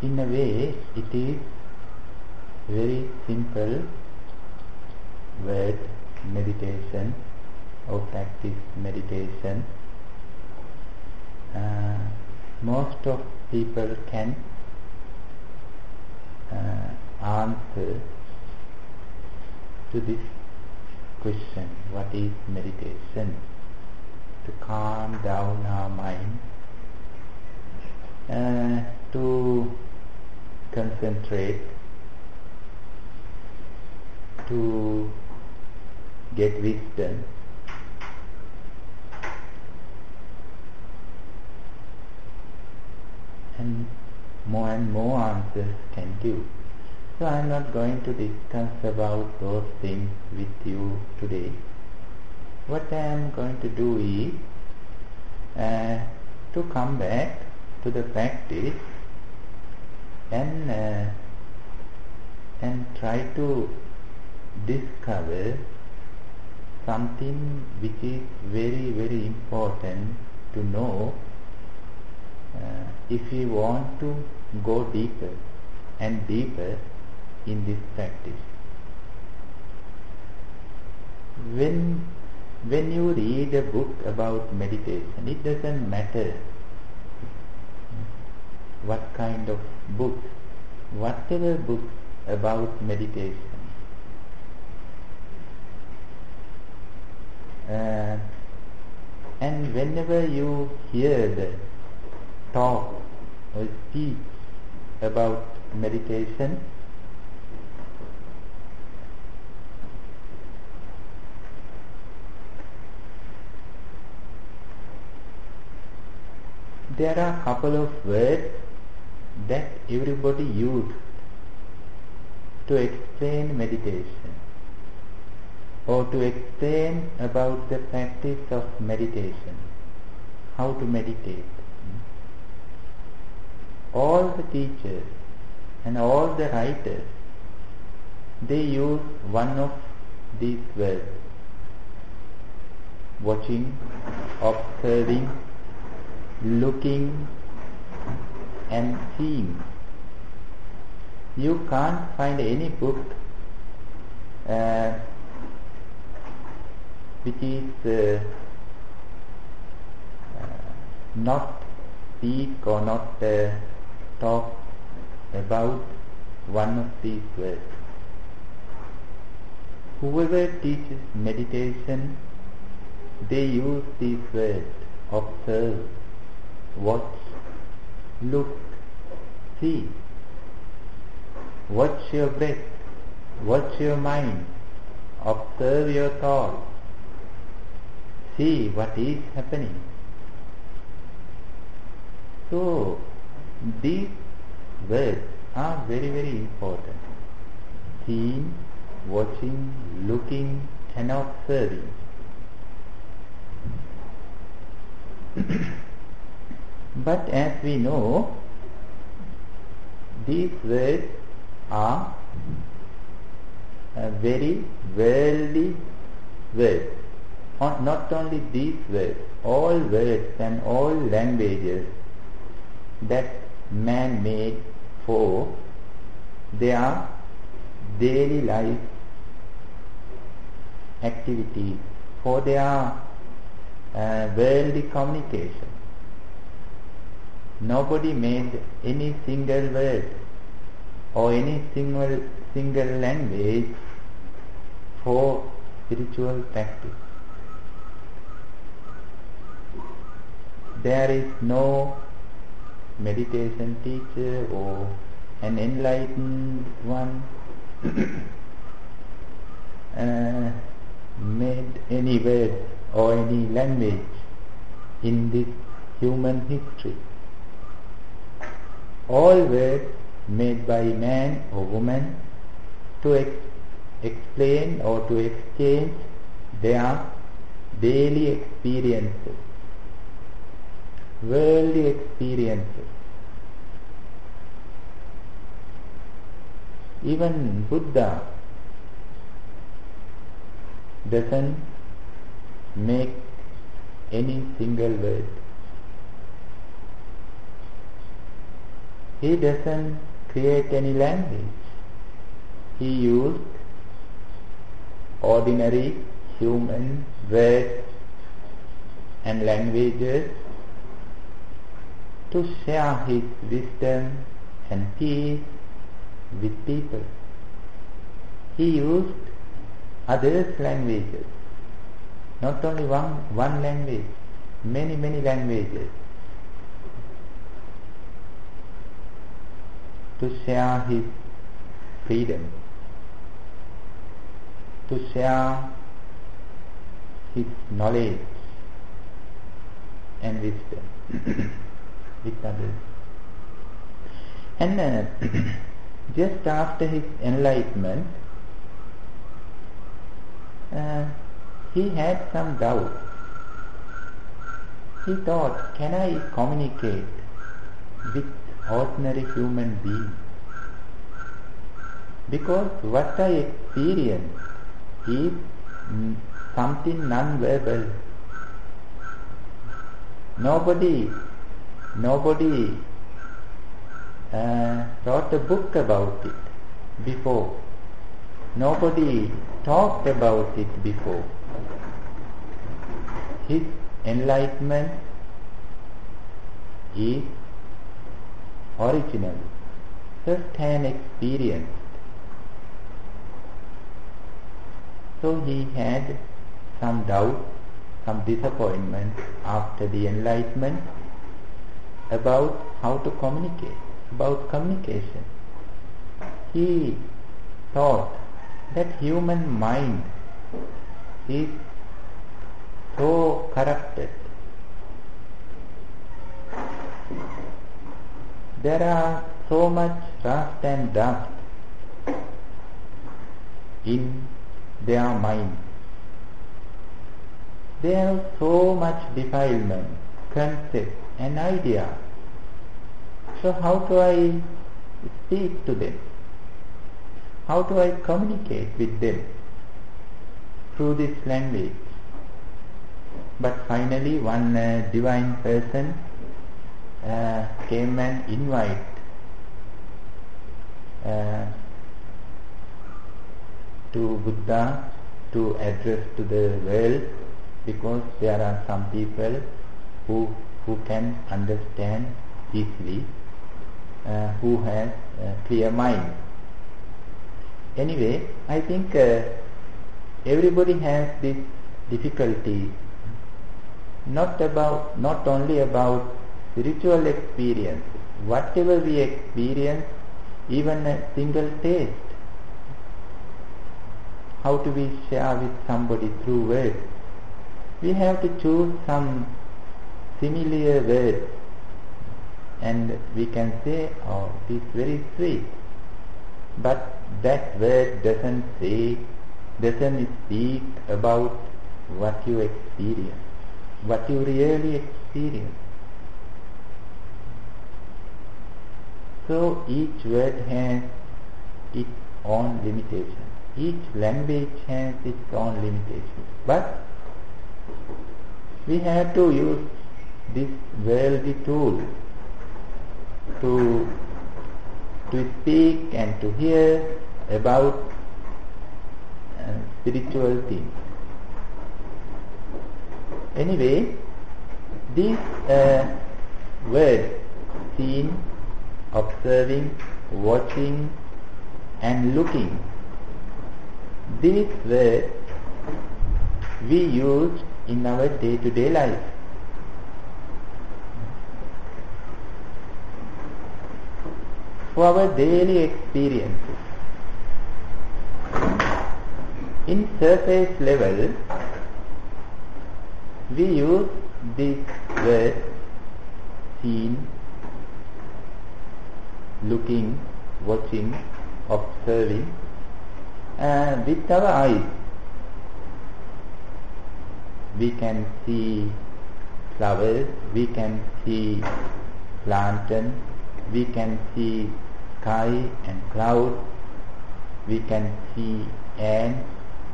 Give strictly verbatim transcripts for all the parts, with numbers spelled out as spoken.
in a way it is very simple word, meditation or practice meditation. Uh, most of people can uh, answer to this question, what is meditation? To calm down our mind, uh, to concentrate, to get wisdom. And more and more answers can give. So I am not going to discuss about those things with you today. What I am going to do is uh, to come back to the practice and uh, and try to discover something which is very very important to know uh, if we want to go deeper and deeper in this practice. When when you read a book about meditation, it doesn't matter what kind of book, whatever book about meditation, uh, and whenever you hear the talk or speech about meditation, there are a couple of words that everybody uses to explain meditation or to explain about the practice of meditation, how to meditate. All the teachers and all the writers, they use one of these words: watching, observing, looking and seeing. You can't find any book uh, which is uh, uh, not speak or not uh, talk about one of these words. Whoever teaches meditation, they use these words: observe, watch, look, see. Watch your breath, watch your mind, observe your thoughts, see what is happening. So these words are very very important: seeing, watching, looking and observing. But as we know, these words are uh, very worldly words. Not only these words, all words and all languages that man made for their daily life activities, for their uh, worldly communication. Nobody made any single word or any single single language for spiritual practice. There is no meditation teacher or an enlightened one uh, made any word or any language in this human history. All words made by man or woman to ex- explain or to exchange their daily experiences, worldly experiences. Even Buddha doesn't make any single word. he doesn't create any language. He used ordinary human words and languages to share his wisdom and peace with people. He used others' languages, not only one, one language, many, many languages, to share his freedom, to share his knowledge and wisdom with others. And uh, just after his enlightenment, uh, he had some doubt. He thought, can I communicate with ordinary human beings? Because what I experience is mm, something non-verbal. Nobody, nobody uh, wrote a book about it before. Nobody talked about it before. His enlightenment is original, first-hand experience. So he had some doubt, some disappointment after the enlightenment about how to communicate, about communication. He thought that human mind is so corrupted. There are so much rust and dust in their mind. They have so much defilement, concept and idea. So how do I speak to them? How do I communicate with them? Through this language. But finally one uh, divine person uh, came and invited uh, to Buddha to address to the world, because there are some people who who can understand easily, uh, who has a clear mind. Anyway, I think uh, everybody has this difficulty, not about not only about spiritual experience. Whatever we experience, even a single taste, how do we share with somebody through words? We have to choose some familiar words, and we can say, oh, it is very sweet. But that word doesn't say, doesn't speak about what you experience, what you really experience. So each word has its own limitation. Each language has its own limitations. But we have to use this worldly tool to to speak and to hear about uh, spiritual things. Anyway, these uh, words, seeing, observing, watching and looking, these words we use in our day-to-day life. For our daily experiences. In surface level, we use these words, seeing, looking, watching, observing, uh, with our eyes. We can see flowers, we can see plantain, we can see sky and clouds, we can see ants,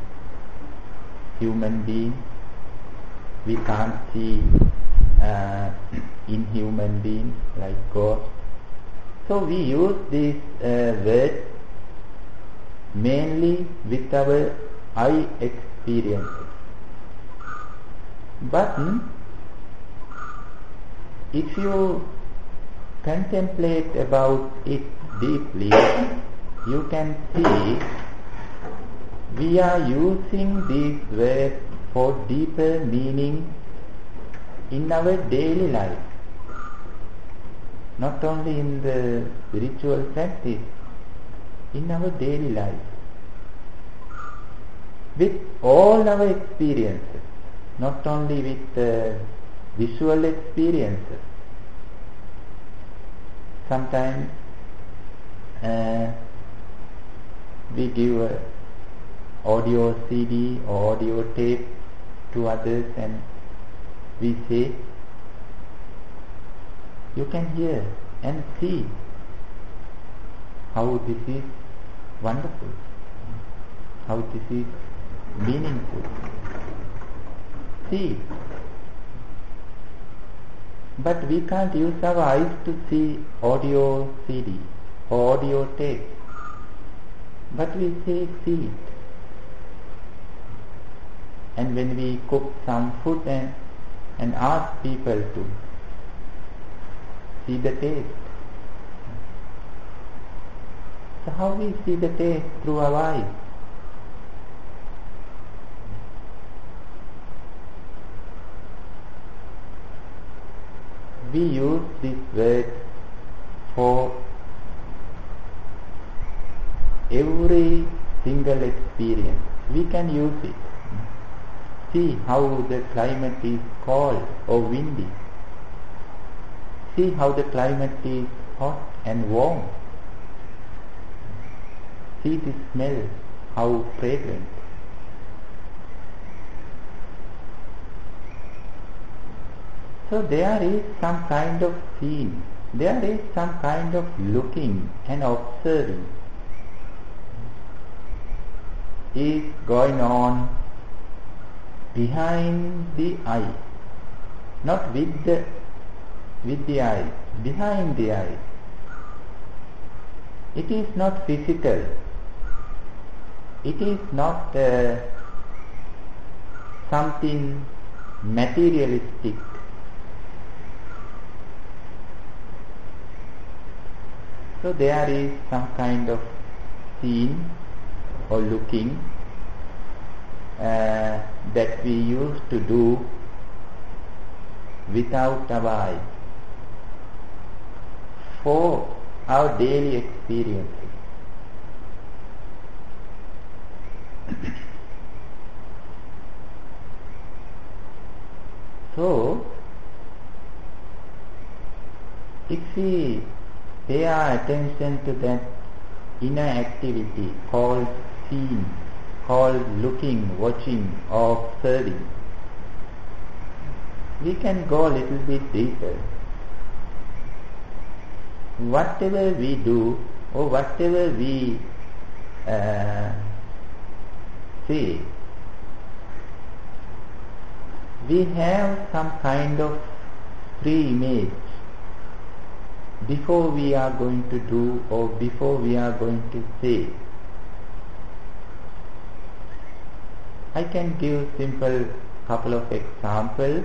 human beings. We can't see uh, inhuman beings like ghosts. So we use these uh, words mainly with our eye experiences. But if you contemplate about it deeply, you can see we are using these words for deeper meaning in our daily life, not only in the spiritual practice, in our daily life, with all our experiences, not only with uh, visual experiences. Sometimes uh, we give a audio C D or audio tape to others and we say, you can hear and see how this is wonderful, how this is meaningful. See. But we can't use our eyes to see audio C D or audio tape. But we say see it. And when we cook some food and, and ask people to see the taste. So how we see the taste? Through our eyes. We use this word for every single experience. We can use it. See how the climate is cold or windy. See how the climate is hot and warm. See the smell, how fragrant. So there is some kind of seeing, there is some kind of looking and observing is going on behind the eye, not with the with the eye, behind the eye. It is not physical. It is not uh, something materialistic. So there is some kind of seeing or looking uh, that we used to do without our eyes for our daily experiences. So, if we pay our attention to that inner activity called seeing, called looking, watching, or observing, we can go a little bit deeper. Whatever we do or whatever we uh, see, we have some kind of pre-image before we are going to do or before we are going to say. I can give simple couple of examples.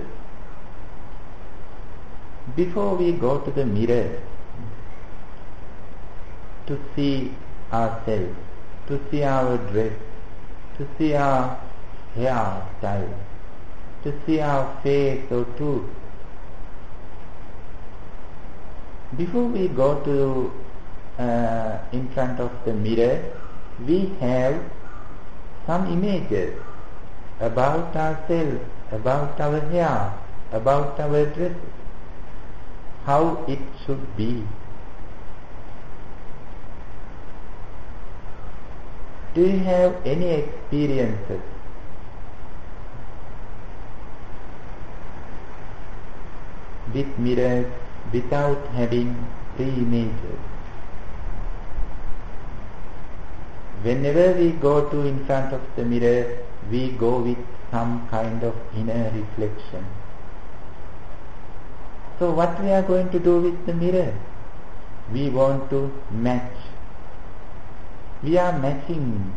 Before we go to the mirror to see ourselves, to see our dress, to see our hair style, to see our face or tooth, before we go to uh, in front of the mirror, we have some images about ourselves, about our hair, about our dress, how it should be. Do you have any experiences with mirrors without having pre-images? Whenever we go to in front of the mirror, we go with some kind of inner reflection. So what we are going to do with the mirror? we want to match. We are matching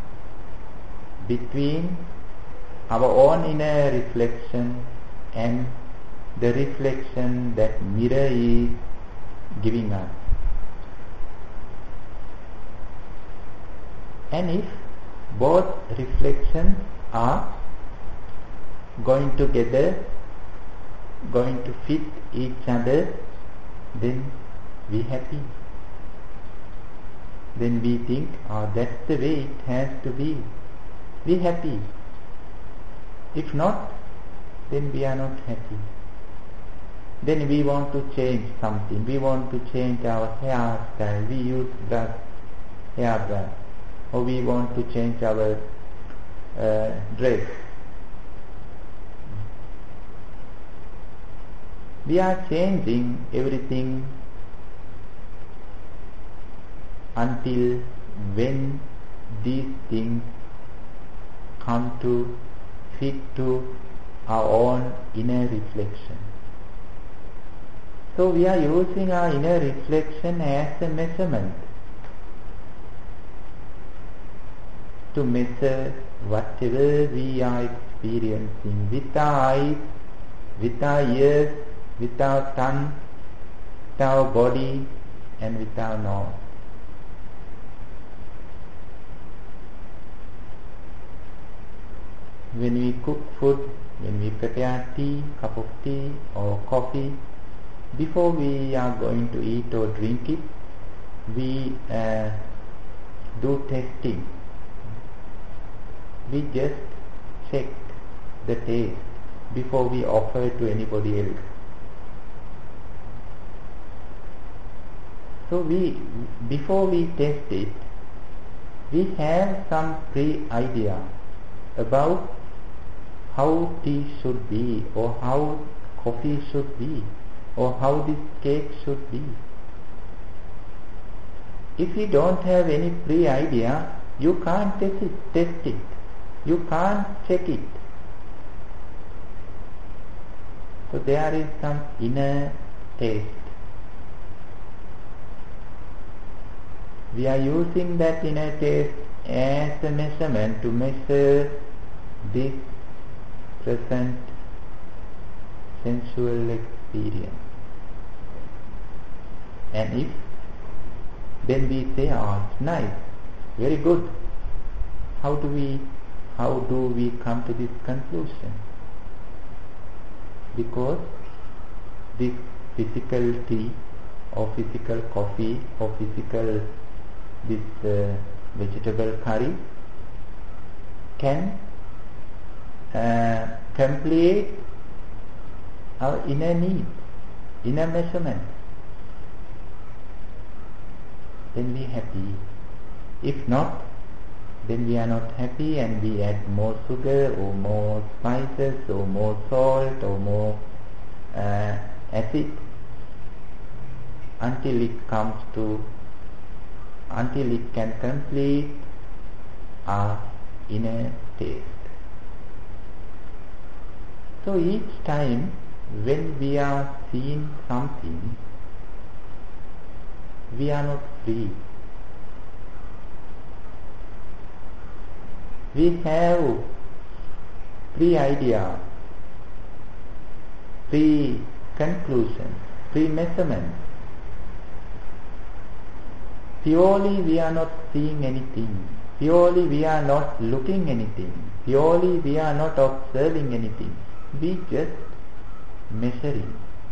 between our own inner reflection and the reflection that mirror is giving us. And if both reflections are going together, going to fit each other, then we happy. Then we think, oh, that's the way it has to be. Be happy. If not, then we are not happy. Then we want to change something. We want to change our hairstyle. We use brush, hair brush. Or we want to change our uh, dress. We are changing everything until when these things come to fit to our own inner reflection. So we are using our inner reflection as a measurement to measure whatever we are experiencing with our eyes, with our ears, with our tongue, with our body, and with our nose. When we cook food, when we prepare tea, cup of tea or coffee, before we are going to eat or drink it, we uh, do testing. We just check the taste before we offer to anybody else. So we, before we test it, we have some pre-idea about how tea should be, or how coffee should be, or how this cake should be. If you don't have any pre-idea, you can't test it, test it. You can't check it. So there is some inner taste. We are using that inner taste as a measurement to measure this present sensual experience. And if then we say, oh, it's nice, very good. How do we how do we come to this conclusion? Because this physical tea or physical coffee or physical this uh, vegetable curry can uh, complete our inner need, inner measurement. Then we are happy. If not, then we are not happy, and we add more sugar or more spices or more salt or more uh, acid until it comes to until it can complete our inner taste. So each time when we are seeing something, we are not free. We have pre-idea, pre-conclusion, pre-measurement. Purely we are not seeing anything. Purely we are not looking anything. Purely we are not observing anything. We just measuring.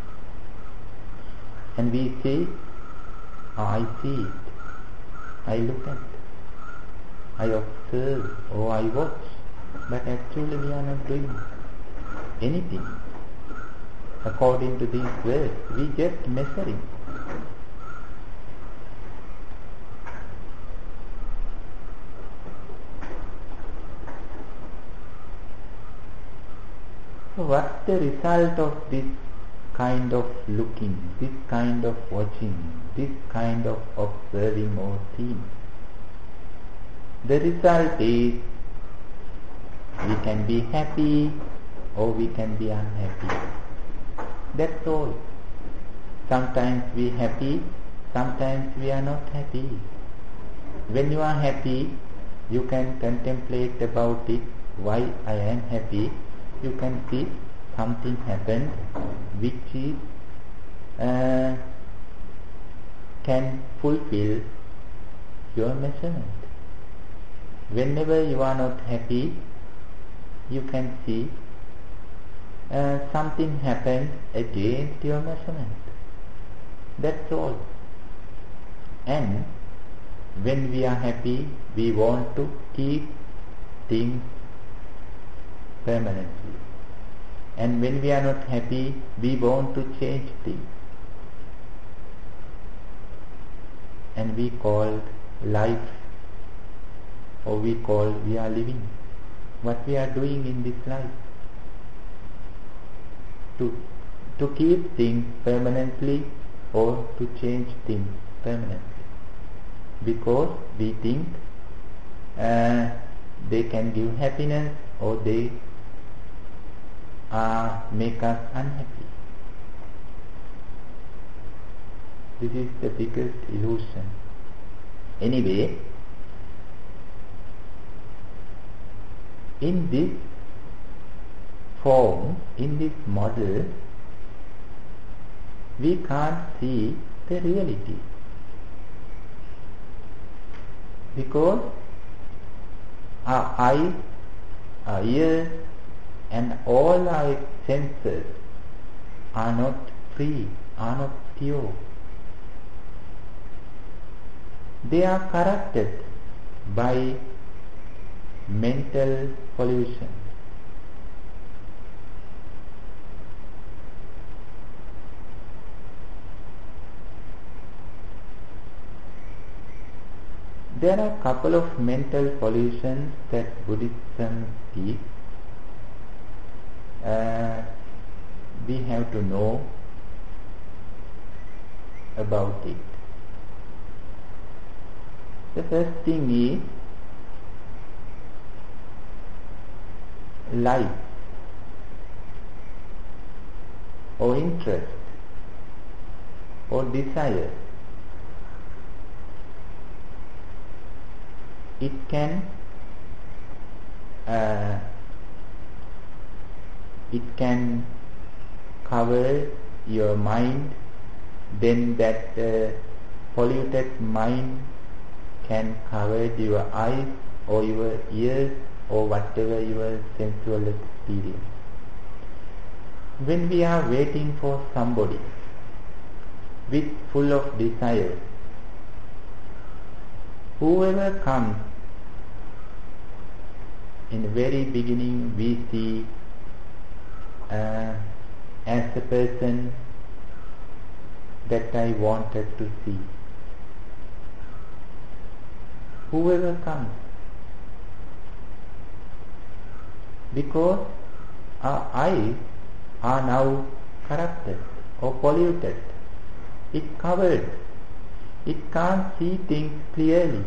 And we say, oh, I see it. I look at it. I observe or I watch. But actually we are not doing anything according to these words. We just measuring. So what's the result of this kind of looking, this kind of watching, this kind of observing or seeing? The result is we can be happy or we can be unhappy. That's all. Sometimes we happy, sometimes we are not happy. When you are happy, you can contemplate about it, why I am happy. You can see something happened which is uh, can fulfill your measurement. Whenever you are not happy, you can see uh, something happened against your measurement. That's all. And when we are happy, we want to keep things permanently. And when we are not happy, we want to change things. And we call life, or we call we are living. What we are doing in this life? To, to keep things permanently or to change things permanently. Because we think uh, they can give happiness or they uh, make us unhappy. This is the biggest illusion. Anyway, in this form, in this model, we can't see the reality. Because our eyes, our ears, and all our senses are not free, are not pure. They are corrupted by mental pollution. There are a couple of mental pollutions that Buddhism speaks. Uh, we have to know about it. The first thing is like or interest or desire. It can uh, it can cover your mind, then that uh, polluted mind can cover your eyes or your ears or whatever your sensual experience. When we are waiting for somebody with full of desire, whoever comes, in the very beginning we see uh, as a person that I wanted to see. Whoever comes, because our eyes are now corrupted or polluted. It covered. It can't see things clearly.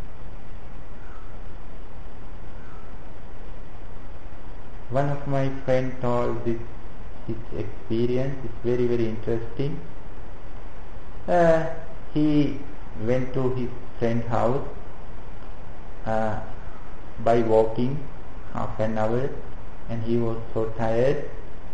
One of my friends told this his experience. It's very very interesting. Uh, he went to his friend's house uh, by walking half an hour, and he was so tired.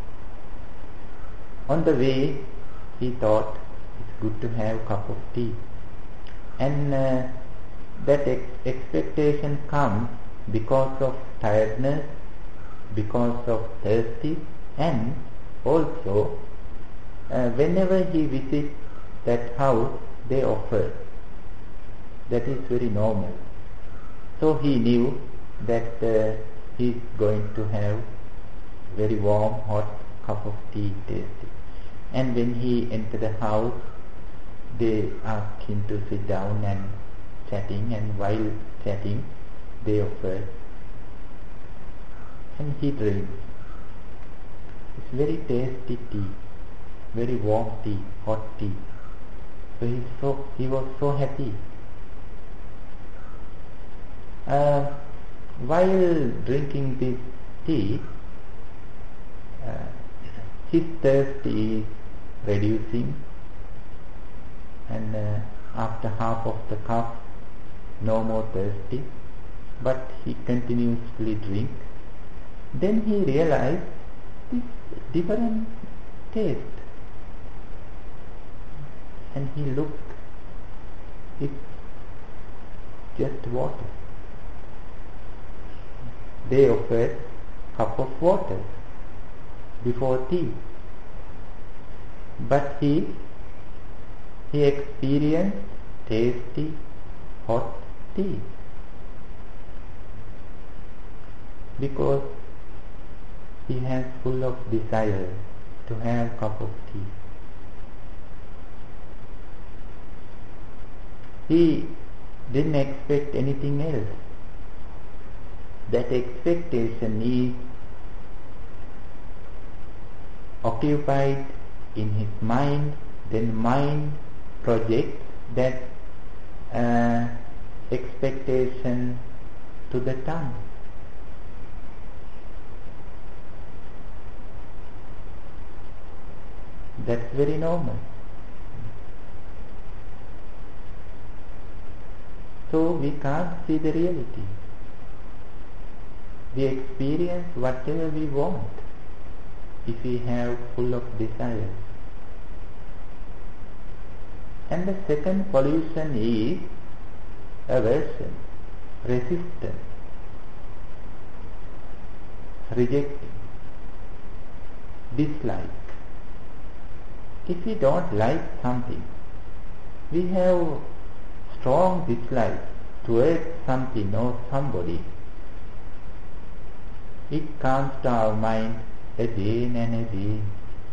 On the way, he thought it's good to have a cup of tea. And uh, that ex- expectation comes because of tiredness, because of thirsty, and also uh, whenever he visits that house, they offer. That is very normal. So he knew that uh, he is going to have very warm, hot cup of tea tasty. And when he entered the house, they asked him to sit down and chatting, and while chatting, they offered, and he drinks. It's very tasty tea, very warm tea, hot tea. So he so he was so happy. Uh, while drinking this tea, uh, his thirst is reducing, and uh, after half of the cup, no more thirsty, but he continuously drink. Then he realized this different taste, and he looked, it's just water. They offered cup of water before tea, but he he experienced tasty hot tea because he has full of desire to have cup of tea. He didn't expect anything else. That expectation is occupied in his mind, then mind projects that uh, expectation to the tongue. That's very normal. So we can't see the reality. We experience whatever we want if we have full of desire. And the second pollution is aversion, resistance, rejecting, dislike. If we don't like something, we have strong dislike towards something or somebody. It comes to our mind again and again.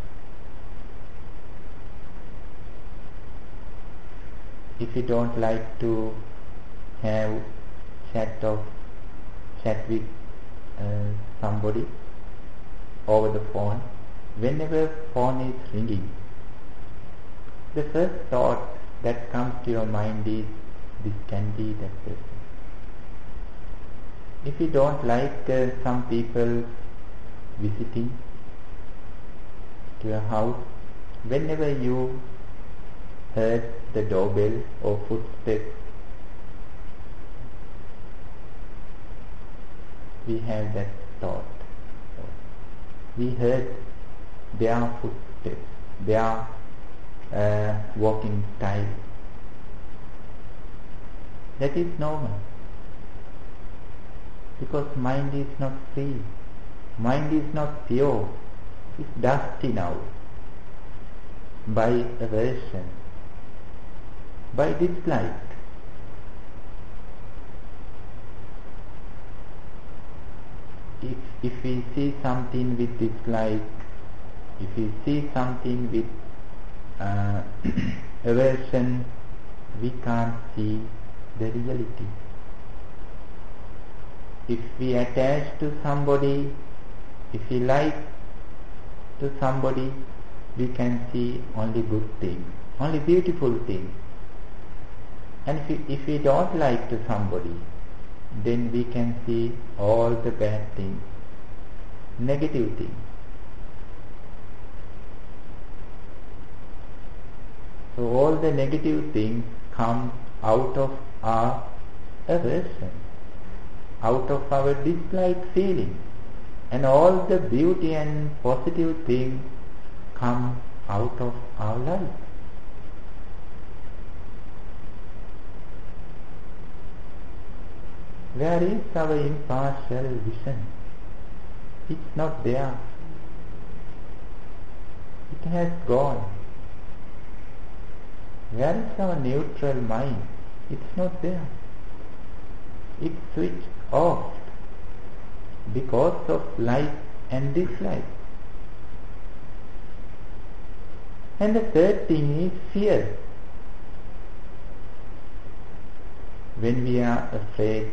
If we don't like to have chat of chat with uh, somebody over the phone, whenever phone is ringing, the first thought that comes to your mind is, this can be that person. If you don't like uh, some people visiting to your house, whenever you heard the doorbell or footsteps, we have that thought. We heard their footsteps, their uh, walking style. That is normal. Because mind is not free. Mind is not pure. It's dusty now. By aversion. By dislike. If, if we see something with dislike, if we see something with uh, aversion, we can't see the reality. If we attach to somebody, if we like to somebody, we can see only good things, only beautiful things. And if we, if we don't like to somebody, then we can see all the bad things, negative things. So all the negative things come out of our aversion, out of our dislike feeling, and all the beauty and positive things come out of our life. Where is our impartial vision? It's not there. It has gone. Where is our neutral mind? It's not there. It's switched off because of like and dislike. And the third thing is fear. When we are afraid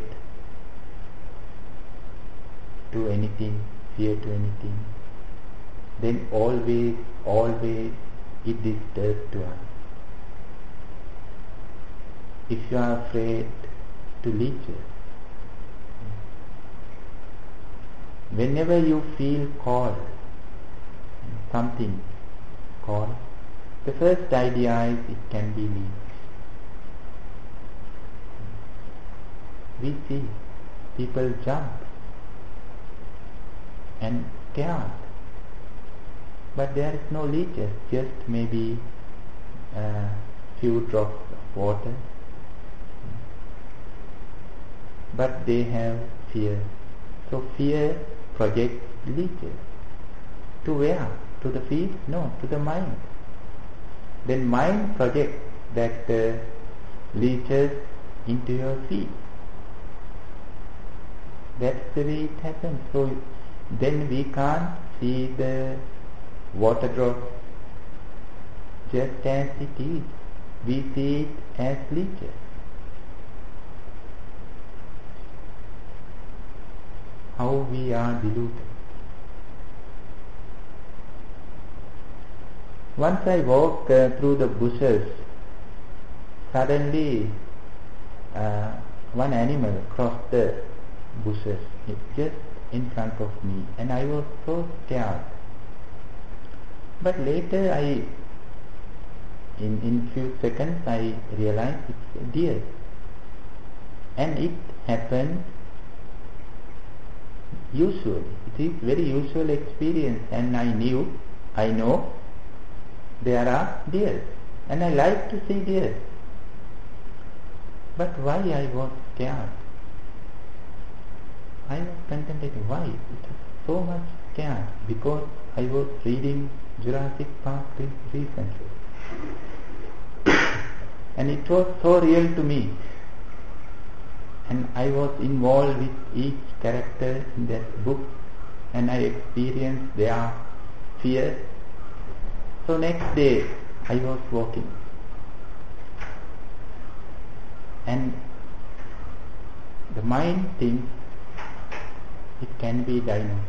to anything, fear to anything, then always, always it disturbs to us. If you are afraid to leeches, whenever you feel cold, something cold, The first idea is it can be leech. We see people jump and scared, but there is no leeches, just maybe a few drops of water, but they have fear. So fear projects leeches. To where? To the feet? No, to the mind. Then mind projects that uh, leeches into your feet. That's the way it happens. So then we can't see the water drops just as it is. We see it as leeches. How we are deluded. Once I walked uh, through the bushes, suddenly uh, one animal crossed the bushes just in front of me, and I was so scared. But later I, in in few seconds, I realized it's a deer, and it happened usually. It is very usual experience, and I knew, I know there are deer, and I like to see deer. But why I was scared? I was contemplating why it was so much scared, because I was reading Jurassic Park recently, and it was so real to me, and I was involved with each character in that book, and I experienced their fear. So next day I was walking, and the mind thinks it can be dinosaur,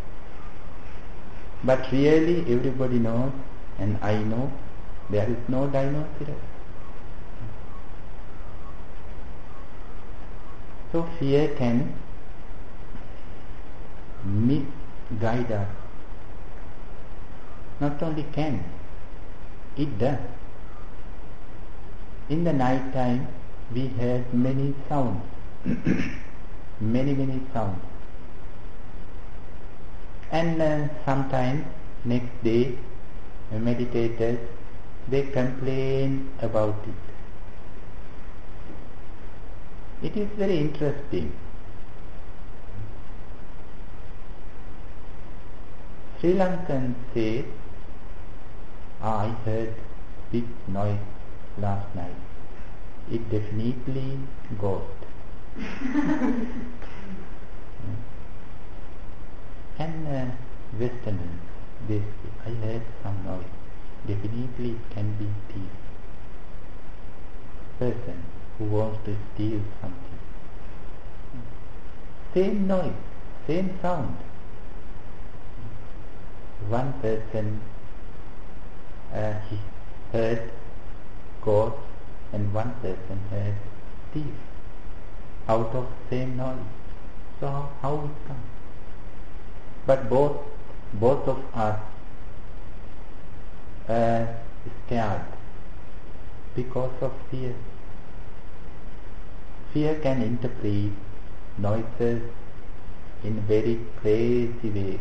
but really everybody knows, and I know, there is no dinosaur. So fear can misguide us. Not only can, it does. In the night time we heard many sounds, many many sounds. And uh, sometimes next day uh, meditators, they complain about it. It is very interesting. Sri Lankans say, ah, I heard big noise last night. It definitely ghost. And uh, Westerners, they say, I heard some noise. Definitely it can be thief. Person who wants to steal something. Same noise, same sound. One person uh, he heard ghost, and one person heard thief out of same noise. So how, how it comes? But both both of us uh, scared because of fear. Fear can interpret noises in very crazy ways.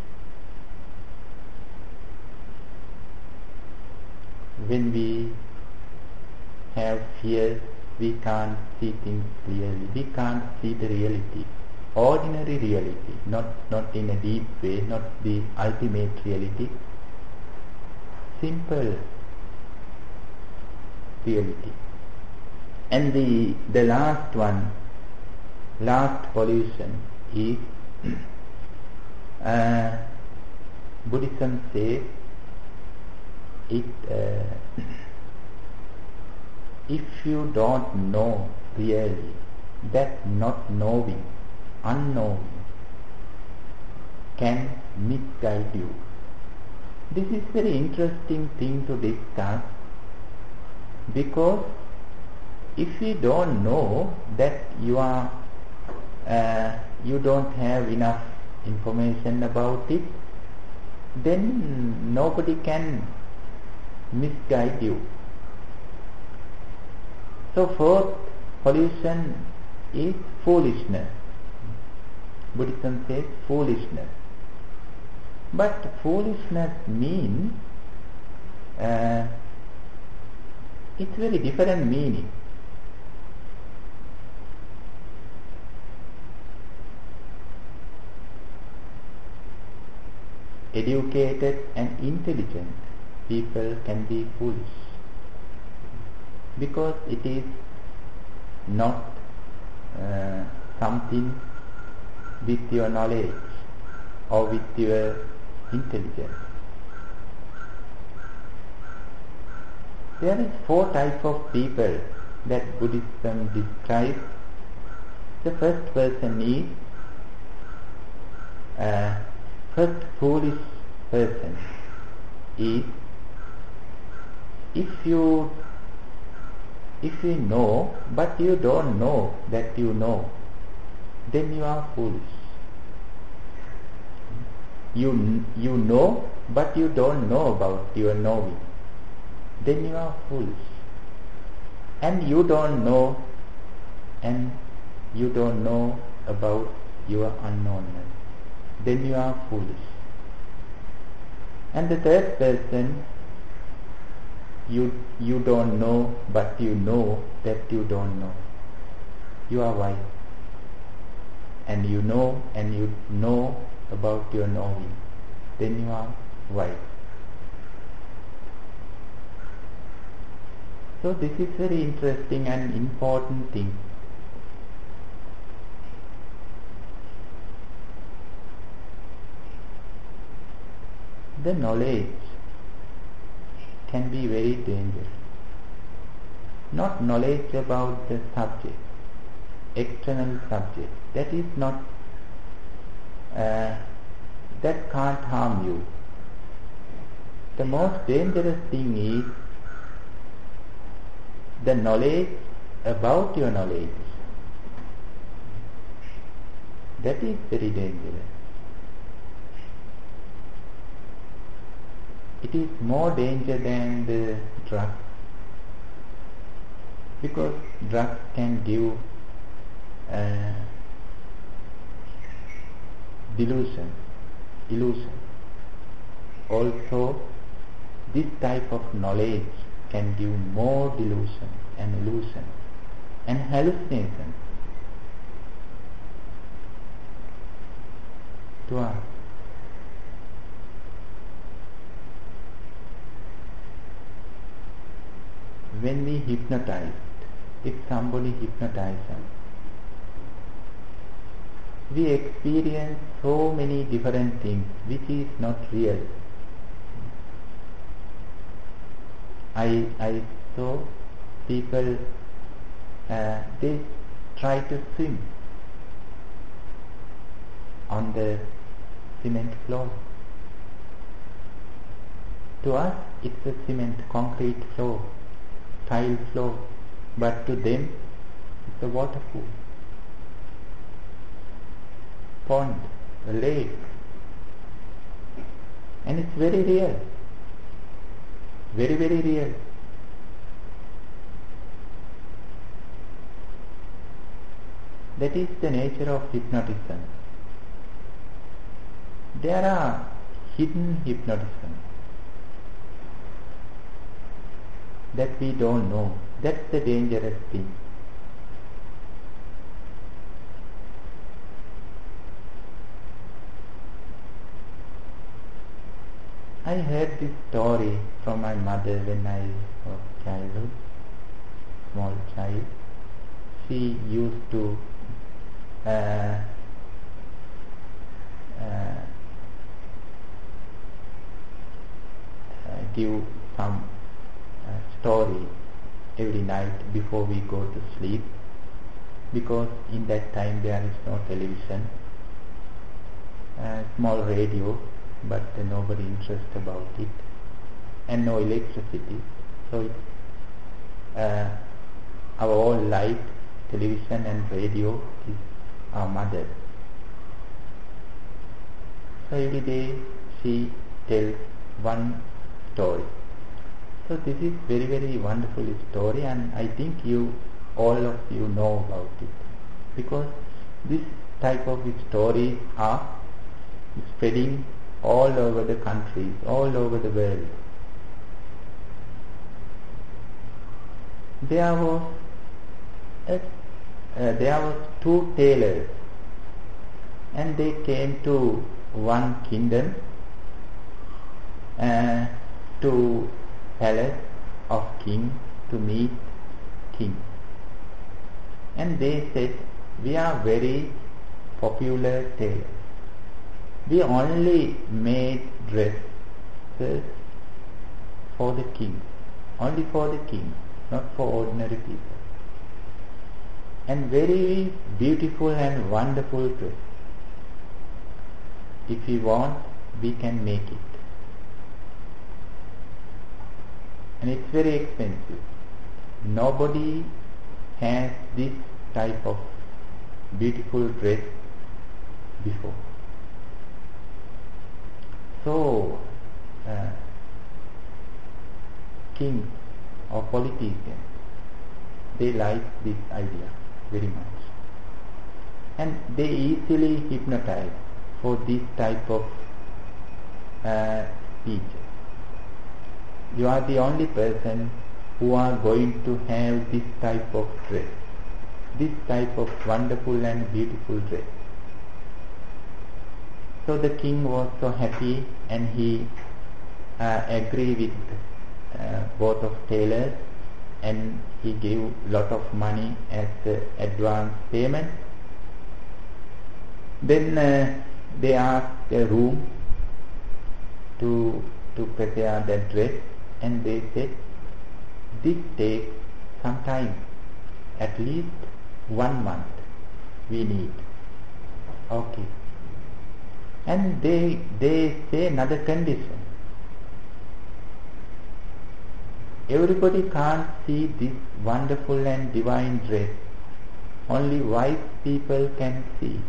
When we have fear, we can't see things clearly. We can't see the reality, ordinary reality, not, not in a deep way, not the ultimate reality, simple reality. And the, the last one, last pollution is uh, Buddhism says it uh, if you don't know really, that not knowing, unknowing can misguide you. This is very interesting thing to discuss, because if you don't know that you are uh, you don't have enough information about it, then nobody can misguide you. So fourth pollution is foolishness. Buddhism says foolishness. But foolishness means uh, it's very different meaning. Educated and intelligent people can be foolish because it is not uh, something with your knowledge or with your intelligence. There is four types of people that Buddhism describes. The first person is uh, first foolish person is if you if you know but you don't know that you know, then you are foolish. You you know but you don't know about your knowing, then you are foolish. And you don't know and you don't know about your unknownness, then you are foolish. And the third person, you you don't know but you know that you don't know, you are wise. And you know and you know about your knowing, then you are wise. So this is very interesting and important thing. The knowledge can be very dangerous. Not knowledge about the subject, external subject. That is not, uh, that can't harm you. The most dangerous thing is the knowledge about your knowledge. That is very dangerous. It is more danger than the drug, because drugs can give uh, delusion, illusion. Also, this type of knowledge can give more delusion and illusion and hallucination to us. When we hypnotize, if somebody hypnotizes us, we experience so many different things which is not real. I I saw people, uh, they try to swim on the cement floor. To us, it's a cement, concrete floor, tile floor, but to them, it's a water pool, pond, a lake, and it's very real, very very real. That is the nature of hypnotism. There are hidden hypnotism that we don't know. That's the dangerous thing. I heard this story from my mother when I was childhood, small child. She used to uh, uh, give some uh, story every night before we go to sleep, because in that time there is no television, uh, small radio, but uh, nobody interested about it, and no electricity. So it's, uh, our whole life, television and radio, is our mother. So every day she tells one story. So this is very very wonderful story, and I think you all of you know about it, because this type of stories are spreading all over the countries, all over the world. There was a, uh, there was two tailors, and they came to one kingdom, uh, to palace of king to meet king. And they said, we are very popular tailors. We only made dresses for the king, only for the king, not for ordinary people. And very beautiful and wonderful dress. If we want, we can make it. And it's very expensive. Nobody has this type of beautiful dress before. So, uh, kings or politicians, they like this idea very much. And they easily hypnotize for this type of uh, speeches. You are the only person who are going to have this type of dress, this type of wonderful and beautiful dress. So the king was so happy, and he uh, agreed with uh, both of tailors, and he gave lot of money as uh, advance payment. Then uh, they asked a room to to prepare that dress, and they said, this takes some time, at least one month we need. Okay. And they they say another condition. Everybody can't see this wonderful and divine dress. Only wise people can see it.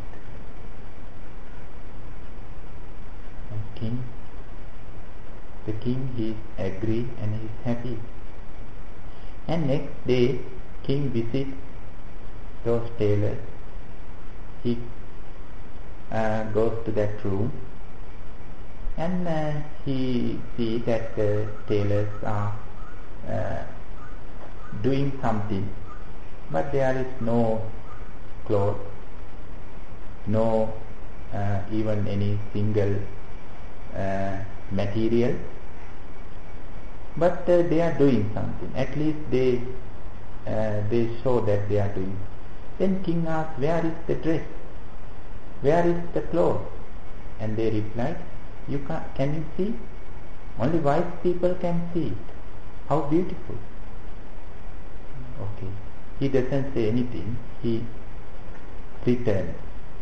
And king, the king, he agreed and he is happy. And next day, king visits those tailors. He uh, goes to that room, and uh, he sees that the tailors are uh, doing something, but there is no cloth, no uh, even any single uh, material. But uh, they are doing something. At least they uh, they show that they are doing. Then king asked, where is the dress? Where is the cloth? And they replied, you can, can you see? Only wise people can see it. How beautiful. Okay. He doesn't say anything. He returns.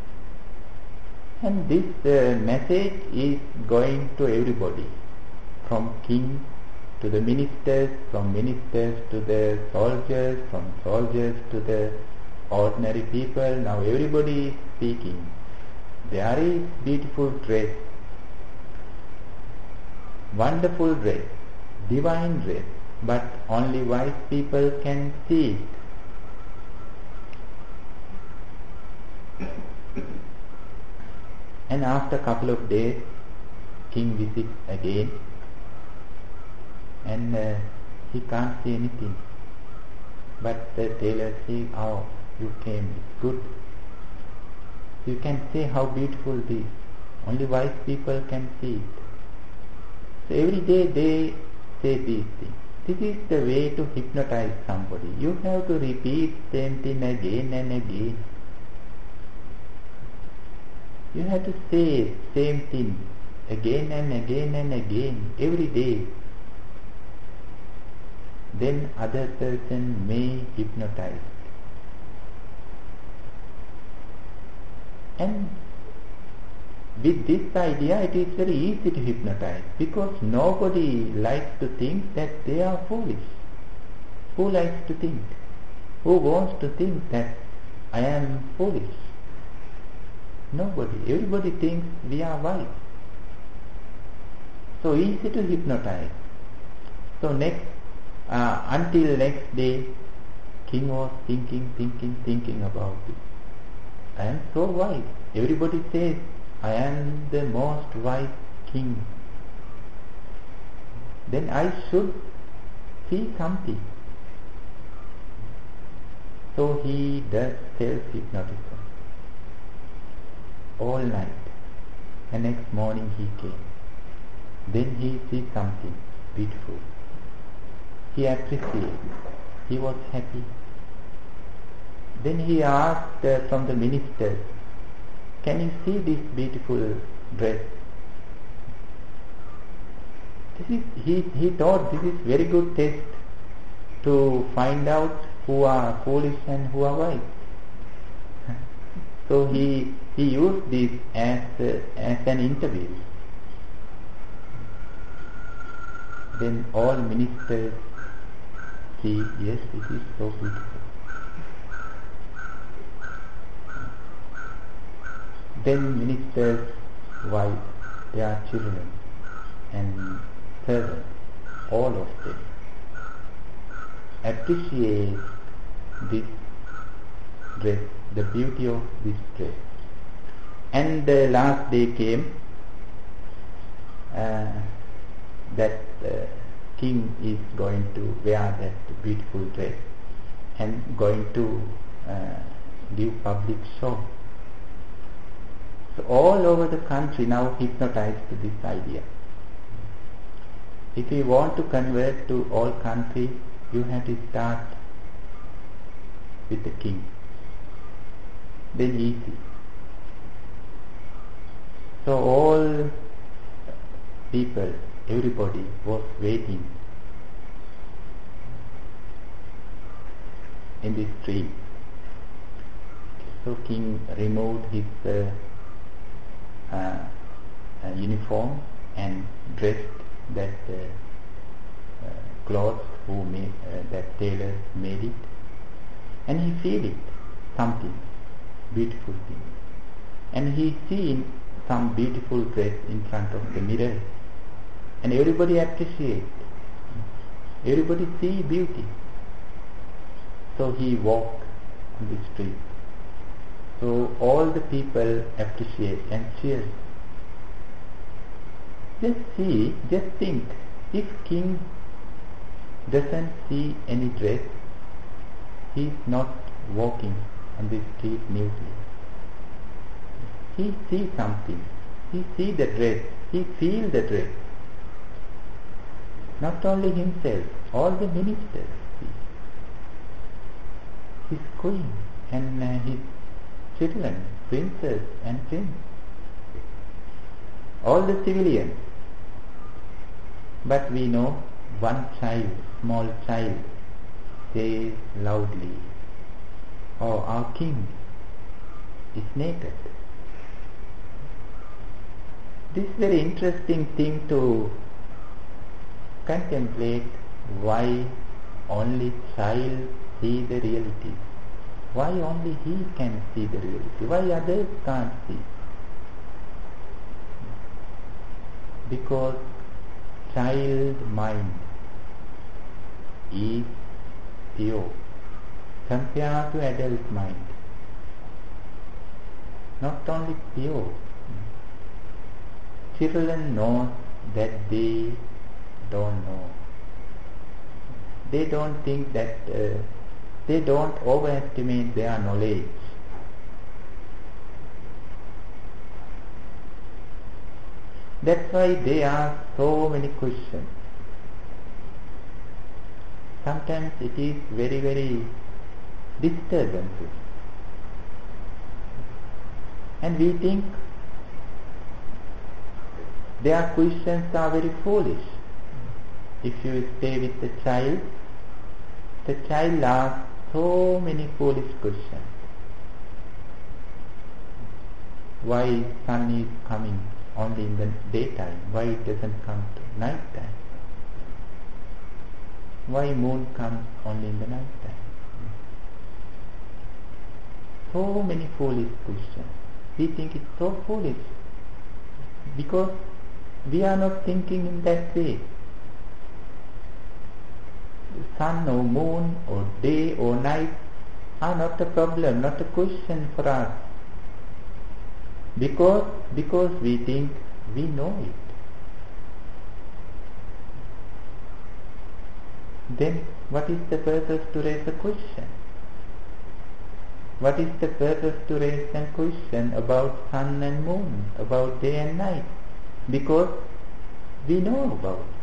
And this uh, message is going to everybody, from king to the ministers, from ministers to the soldiers, from soldiers to the ordinary people. Now everybody is speaking. There is beautiful dress, wonderful dress, divine dress, but only wise people can see it. And after a couple of days, king visits again, and uh, he can't see anything. But the tailor says, oh, you came, it's good. You can say how beautiful this is. Only wise people can see it. So every day they say these things. This is the way to hypnotize somebody. You have to repeat same thing again and again. You have to say same thing again and again and again, every day. Then other person may hypnotize. And with this idea, it is very easy to hypnotize, because nobody likes to think that they are foolish. Who likes to think? Who wants to think that I am foolish? Nobody. Everybody thinks we are wise. So easy to hypnotize. So next, uh, until next day, king was thinking, thinking, thinking about it. I am so wise. Everybody says I am the most wise king. Then I should see something. So he does self-hypnotism all night. And next morning he came. Then he sees something beautiful. He appreciated. He was happy. Then he asked uh, from the ministers, can you see this beautiful dress? This is, he, he thought this is very good test to find out who are foolish and who are wise. So he he used this as uh, as an interview. Then all ministers see, yes, it is so beautiful. Then ministers' wives, their children and servants, all of them appreciate this dress, the beauty of this dress. And the last day came uh, that uh, king is going to wear that beautiful dress and going to uh, give public show. So all over the country now hypnotized to this idea. If you want to convert to all countries, you have to start with the king. Then easy. So all people, everybody was waiting in the street. So king removed his uh, uh, uh, uniform and dressed that uh, uh, clothes who made uh, that tailor made it, and he feel it something beautiful thing, and he seen some beautiful dress in front of the mirror, and everybody appreciate, everybody see beauty. So he walked on the street. So all the people appreciate and cheer. Just see, just think, if king doesn't see any dress, he is not walking on the street neatly. He sees something. He sees the dress. He feels the dress. Not only himself, all the ministers see. His queen and uh, his children, princes and prince. All the civilians. But we know one child, small child, says loudly, "Oh, our king is naked." This is very interesting thing to contemplate, why only child see the reality. Why only he can see the reality? Why others can't see? Because child mind is pure compared to adult mind. Not only pure, children know that they don't know. They don't think that, uh, they don't overestimate their knowledge. That's why they ask so many questions. Sometimes it is very, very disturbances. And we think their questions are very foolish. If you stay with the child, the child asks so many foolish questions. Why sun is coming only in the daytime? Why it doesn't come to night time? Why moon comes only in the night time? So many foolish questions. We think it's so foolish because we are not thinking in that way. sun or moon or day or night are not a problem, not a question for us. Because, because we think we know it. Then what is the purpose to raise a question? What is the purpose to raise a question about sun and moon, about day and night? Because we know about it.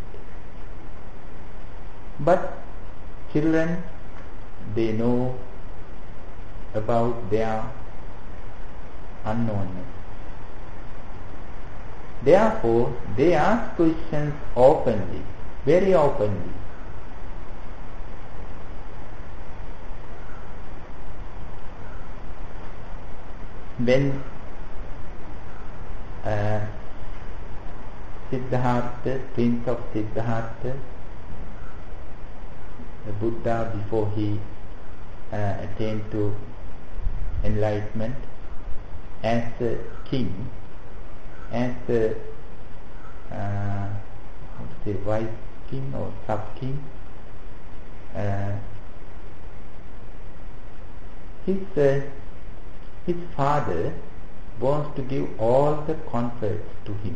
But children, they know about their unknownness. Therefore, they ask questions openly, very openly. When uh, Siddhartha, Prince of Siddhartha, the Buddha, before he uh, attained to enlightenment, as a king, as a uh, say vice king or sub king, uh, his uh, his father wants to give all the comforts to him.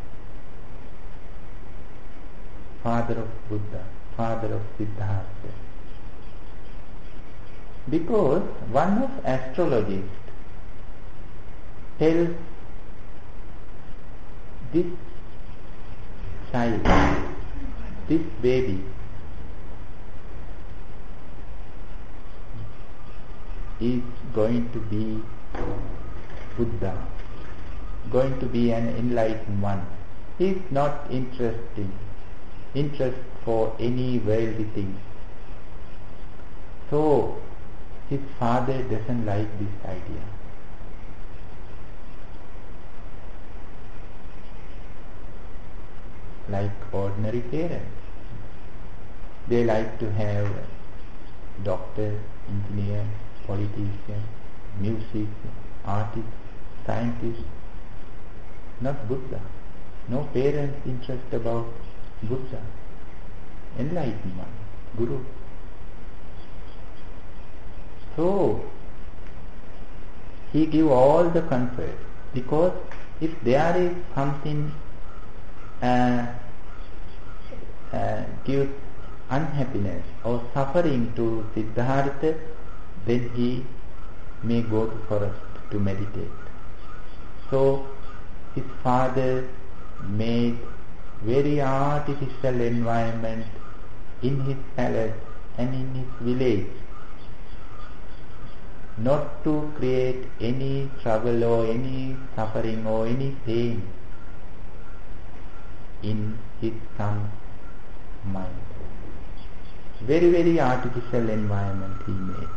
Father of Buddha, father of Siddhartha. Because one of astrologists tells this child, this baby, is going to be Buddha, going to be an enlightened one. He is not interested, interest for any worldly things. So his father doesn't like this idea. Like ordinary parents, they like to have doctors, engineers, politicians, musicians, artists, scientists, not Buddha. No parents interest about Buddha, enlightened one, Guru. So he give all the comfort, because if there is something uh, uh, gives unhappiness or suffering to Siddhartha, then he may go to forest to meditate. So his father made very artificial environment in his palace and in his village, not to create any trouble or any suffering or any pain in his son's mind. Very, very artificial environment he made.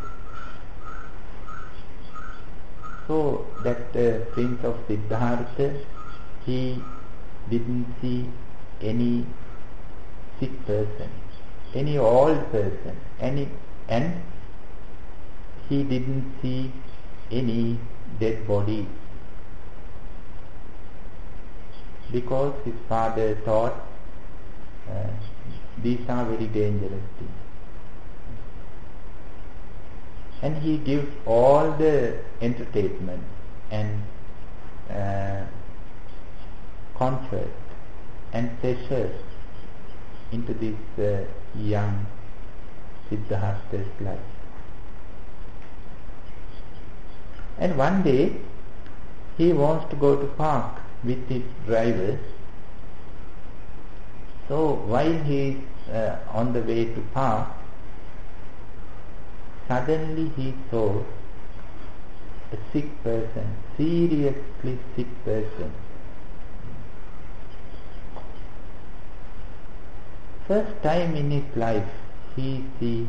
So that uh, Prince of Siddhartha, he didn't see any sick person, any old person, any, and he didn't see any dead body, because his father thought uh, these are very dangerous things. And he gives all the entertainment and uh, comfort and pleasure into this uh, young Siddhartha's life. And one day he wants to go to park with his driver. So while he is uh, on the way to park, suddenly he saw a sick person, seriously sick person. First time in his life he sees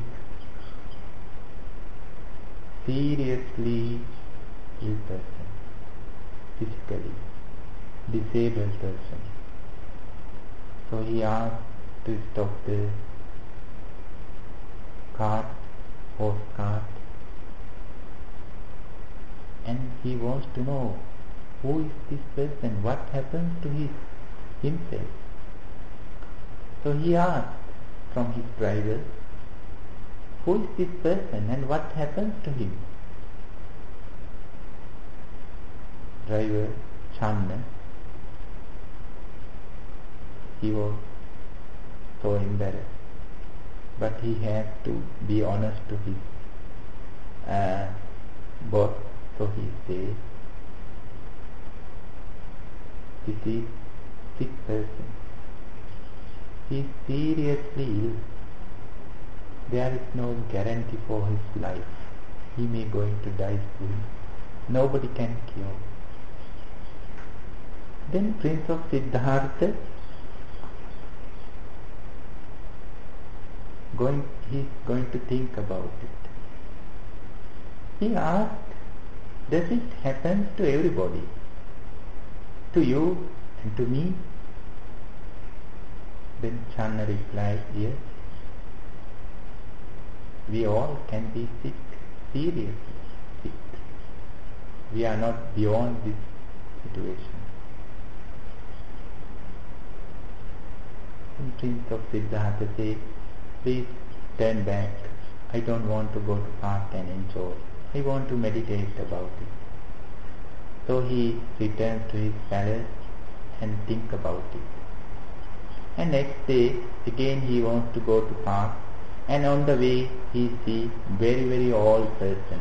seriously ill person, physically disabled person. So he asked to stop the cart, horse cart, and he wants to know who is this person, what happened to his himself. So he asked from his driver, who is this person and what happens to him? Driver Channa, he was so embarrassed, but he had to be honest to his uh, boss, so he said, this is sick person. He is seriously ill. There is no guarantee for his life. He may going to die soon. Nobody can cure. Then Prince of Siddhartha, going, he is going to think about it. He asked, does it happen to everybody? To you and to me? Then Channa replied, yes. We all can be sick, seriously sick. We are not beyond this situation. And Prince of Siddhartha said, please turn back. I don't want to go to park and enjoy. I want to meditate about it. So he returns to his palace and think about it. And next day again he wants to go to park, and on the way he sees very very old person,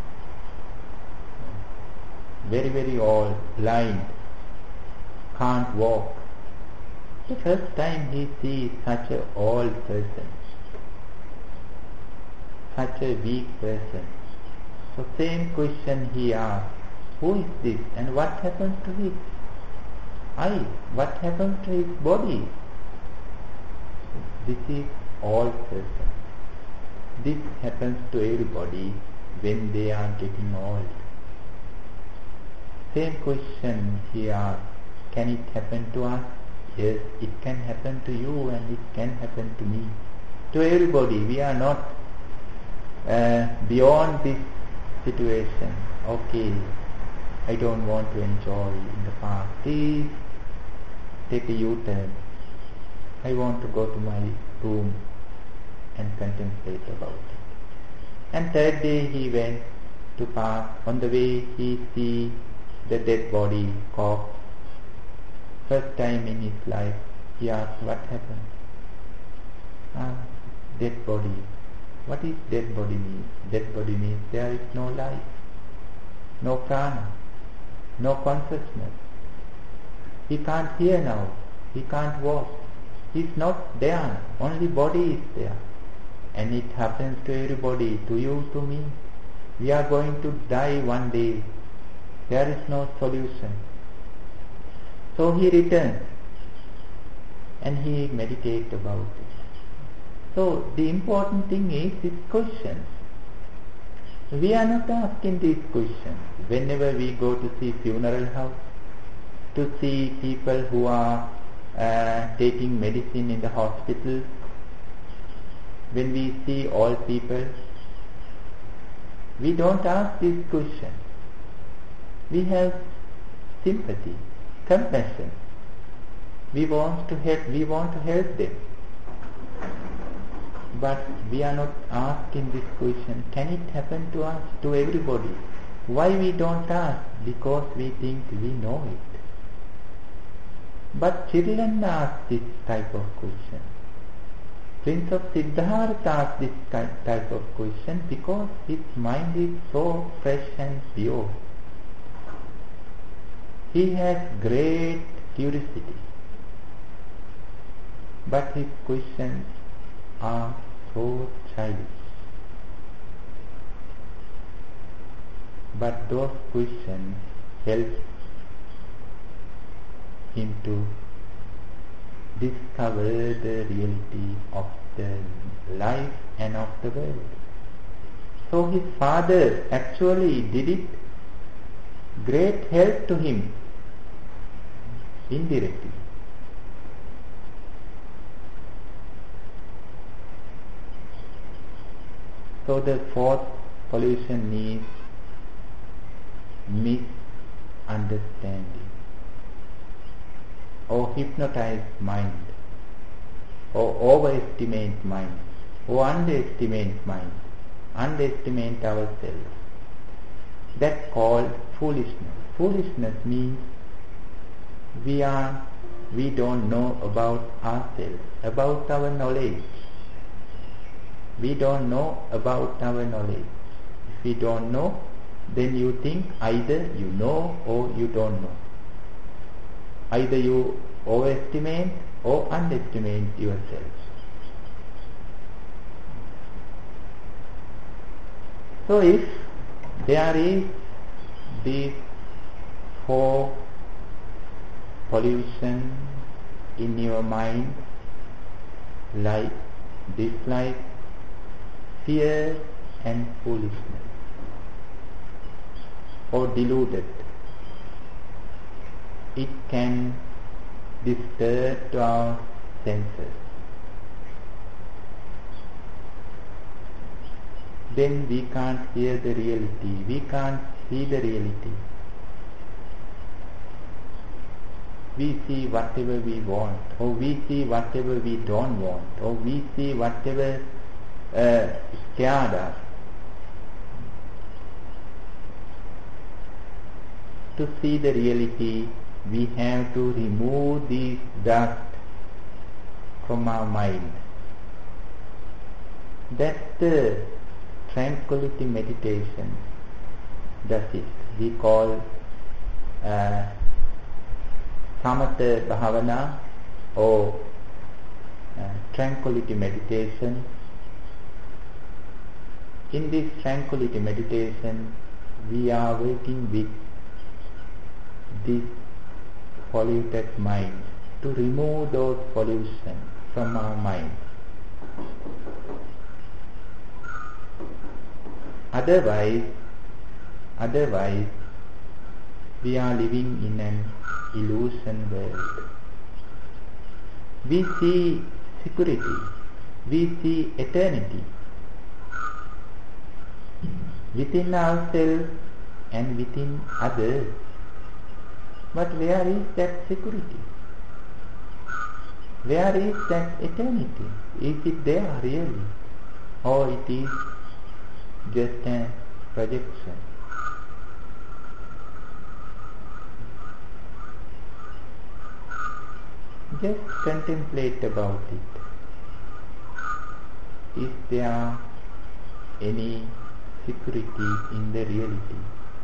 very very old, blind, can't walk. The first time he sees such an old person, such a weak person, so same question he asks, who is this and what happens to his eye, what happens to his body? This is old person. This happens to everybody when they are getting old. Same question he asks, can it happen to us? Yes, it can happen to you and it can happen to me. To everybody. We are not uh, beyond this situation. Okay, I don't want to enjoy in the park. Please take a U-turn. I want to go to my room and contemplate about it. And third day he went to park. On the way he see the dead body, corpse. First time in his life he asked, what happened? Ah, dead body. What is dead body means? Dead body means there is no life, no prana, no consciousness. He can't hear now, he can't walk. He's not there, only body is there. And it happens to everybody, to you, to me. We are going to die one day. There is no solution. So he returns and he meditates about it. So the important thing is these questions. We are not asking these questions whenever we go to see funeral house, to see people who are uh, taking medicine in the hospital. When we see all people, we don't ask these questions. We have sympathy, compassion. We want to help, we want to help them. But we are not asking this question, can it happen to us, to everybody? Why we don't ask? Because we think we know it. But children ask this type of question. Prince of Siddhartha asked this type of question because his mind is so fresh and pure. He has great curiosity, but his questions are so childish. But those questions help him to discover the reality of the life and of the world. So his father actually did it, great help to him, indirectly. So the fourth pollution is misunderstanding or hypnotized mind or overestimate mind. or underestimate mind, underestimate ourselves. That's called foolishness. Foolishness means we are, we don't know about ourselves, about our knowledge. We don't know about our knowledge. If we don't know, then you think either you know or you don't know. Either you overestimate or underestimate yourself. So if there is these four pollution in your mind, like, dislike, fear and foolishness, or deluded, it can disturb to our senses. Then we can't hear the reality, we can't see the reality. We see whatever we want, or we see whatever we don't want, or we see whatever uh, scared us. To see the reality, we have to remove this dust from our mind. That's the tranquility meditation. That's it. We call uh, Samatha Bhavana or uh, tranquility meditation. In this tranquility meditation, we are working with this polluted mind, to remove those pollution from our mind. Otherwise, otherwise, we are living in an illusion world. We see security, we see eternity within ourselves and within others. But where is that security? Where is that eternity? Is it there really? Or it is just a projection? Just contemplate about it. Is there any security in the reality?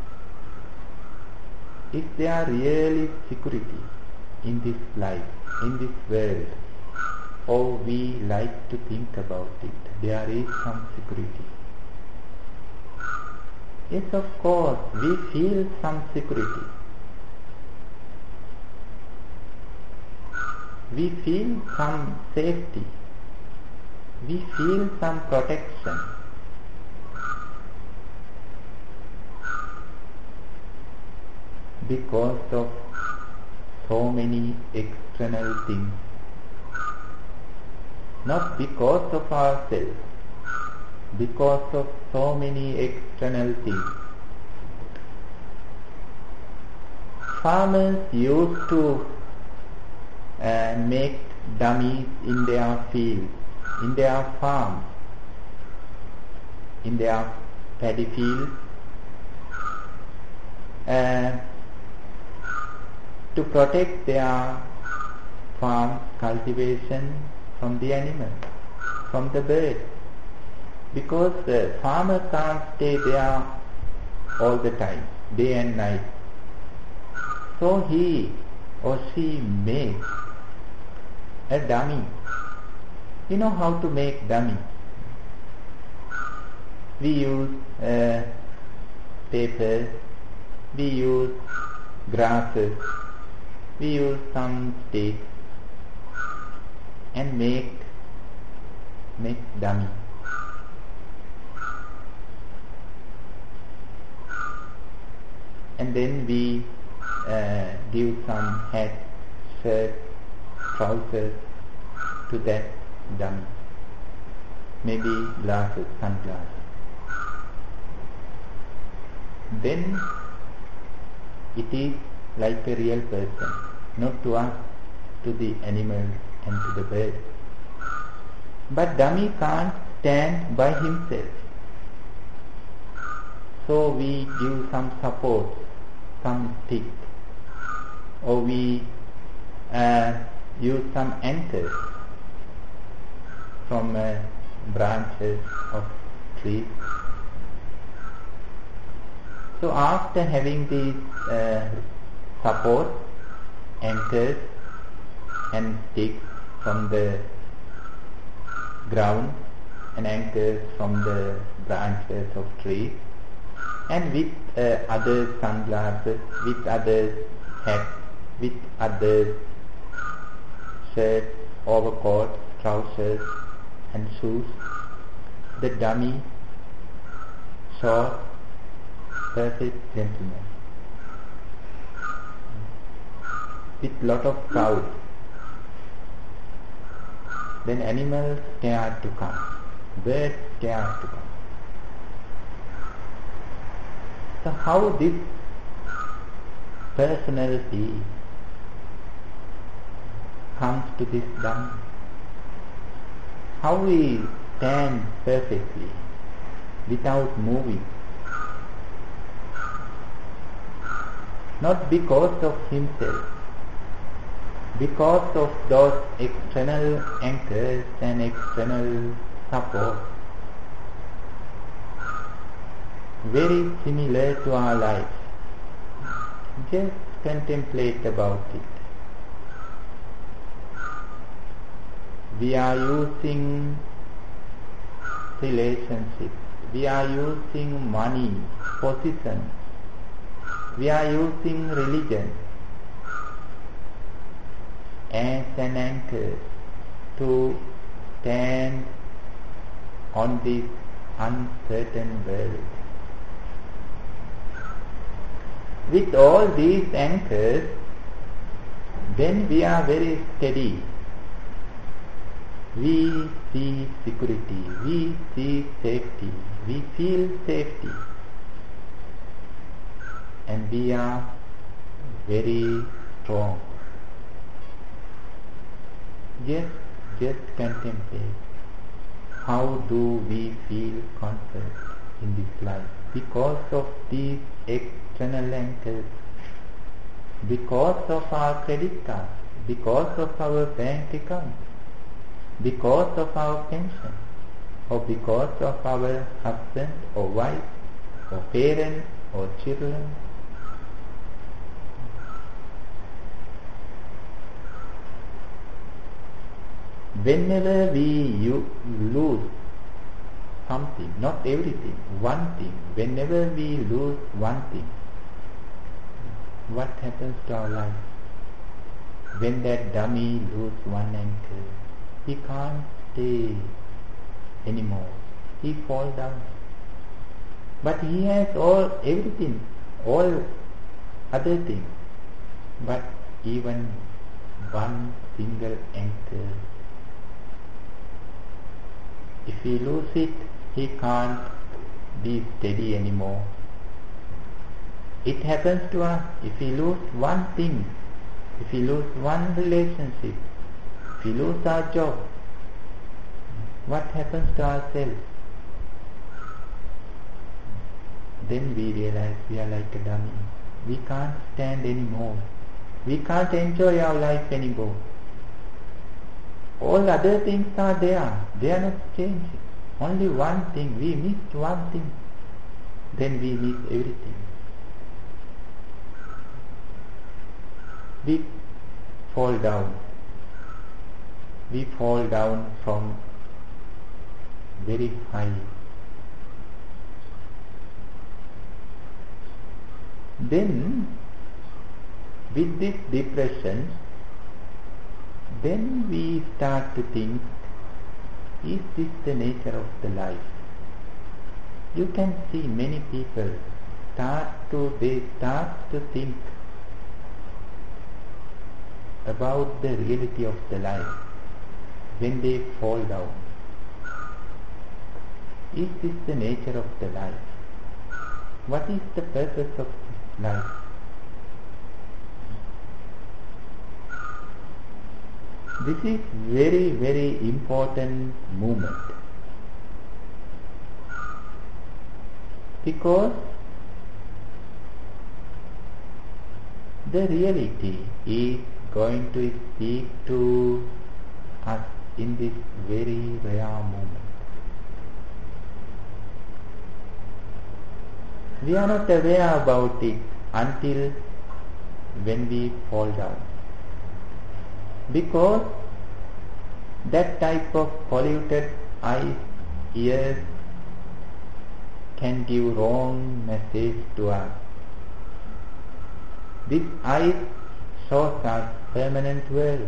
Is there really security in this life, in this world? Or we like to think about it, there is some security. Yes, of course, we feel some security. We feel some safety. We feel some protection. Because of so many external things, not because of ourselves, because of so many external things. Farmers used to uh, make dummies in their fields, in their farms, in their paddy fields, uh, to protect their farm cultivation from the animals, from the birds. Because the farmer can't stay there all the time, day and night. So he or she makes a dummy. You know how to make dummy? We use uh, paper, we use grasses, we use some sticks and make make dummy. And then we uh, give some hat, shirt, trousers to that dummy. Maybe glasses, sunglasses. Then it is like a real person, not to us, to the animals and to the birds. But dummy can't stand by himself. So we give some support, some stick, or we uh, use some anchors from uh, branches of trees. So after having these uh, support, anchors and sticks from the ground and anchors from the branches of trees, and with uh, other sunglasses, with other hats, with other shirts, overcoats, trousers and shoes, the dummy, short, perfect gentleman with lot of crowd. Then animals scared to come, birds scared to come. So how this personality comes to this Dhamma? How we stand perfectly without moving? Not because of himself, because of those external anchors and external support, very similar to our life. Just contemplate about it. We are using relationships, we are using money, position, we are using religion as an anchor to stand on this uncertain world. With all these anchors, then we are very steady. We see security, we see safety, we feel safety, and we are very strong. Just, just contemplate. How do we feel comfort in this life? Because of these external anchors, because of our credit cards, because of our bank account, because of our pension, or because of our husband or wife, or parents or children. Whenever we you lose something, not everything, one thing, whenever we lose one thing, what happens to our life? When that dummy loses one anchor, he can't stay anymore. He falls down. But he has all, everything, all other things. But even one single anchor, if he loses it, he can't be steady anymore. It happens to us. If we lose one thing, if we lose one relationship, if we lose our job, what happens to ourselves? Then we realize we are like a dummy. We can't stand anymore. We can't enjoy our life anymore. All other things are there. They are not changing. Only one thing. We missed one thing. Then we miss everything. We fall down. We fall down from very high. Then, with this depression, then we start to think, is this the nature of the life? You can see many people start to, they start to think about the reality of the life when they fall down. Is this the nature of the life? What is the purpose of life? This is very, very important movement. Because the reality is going to speak to us in this very rare moment. We are not aware about it until when we fall down. Because that type of polluted eyes, ears can give wrong message to us. This eyes shows us permanent world,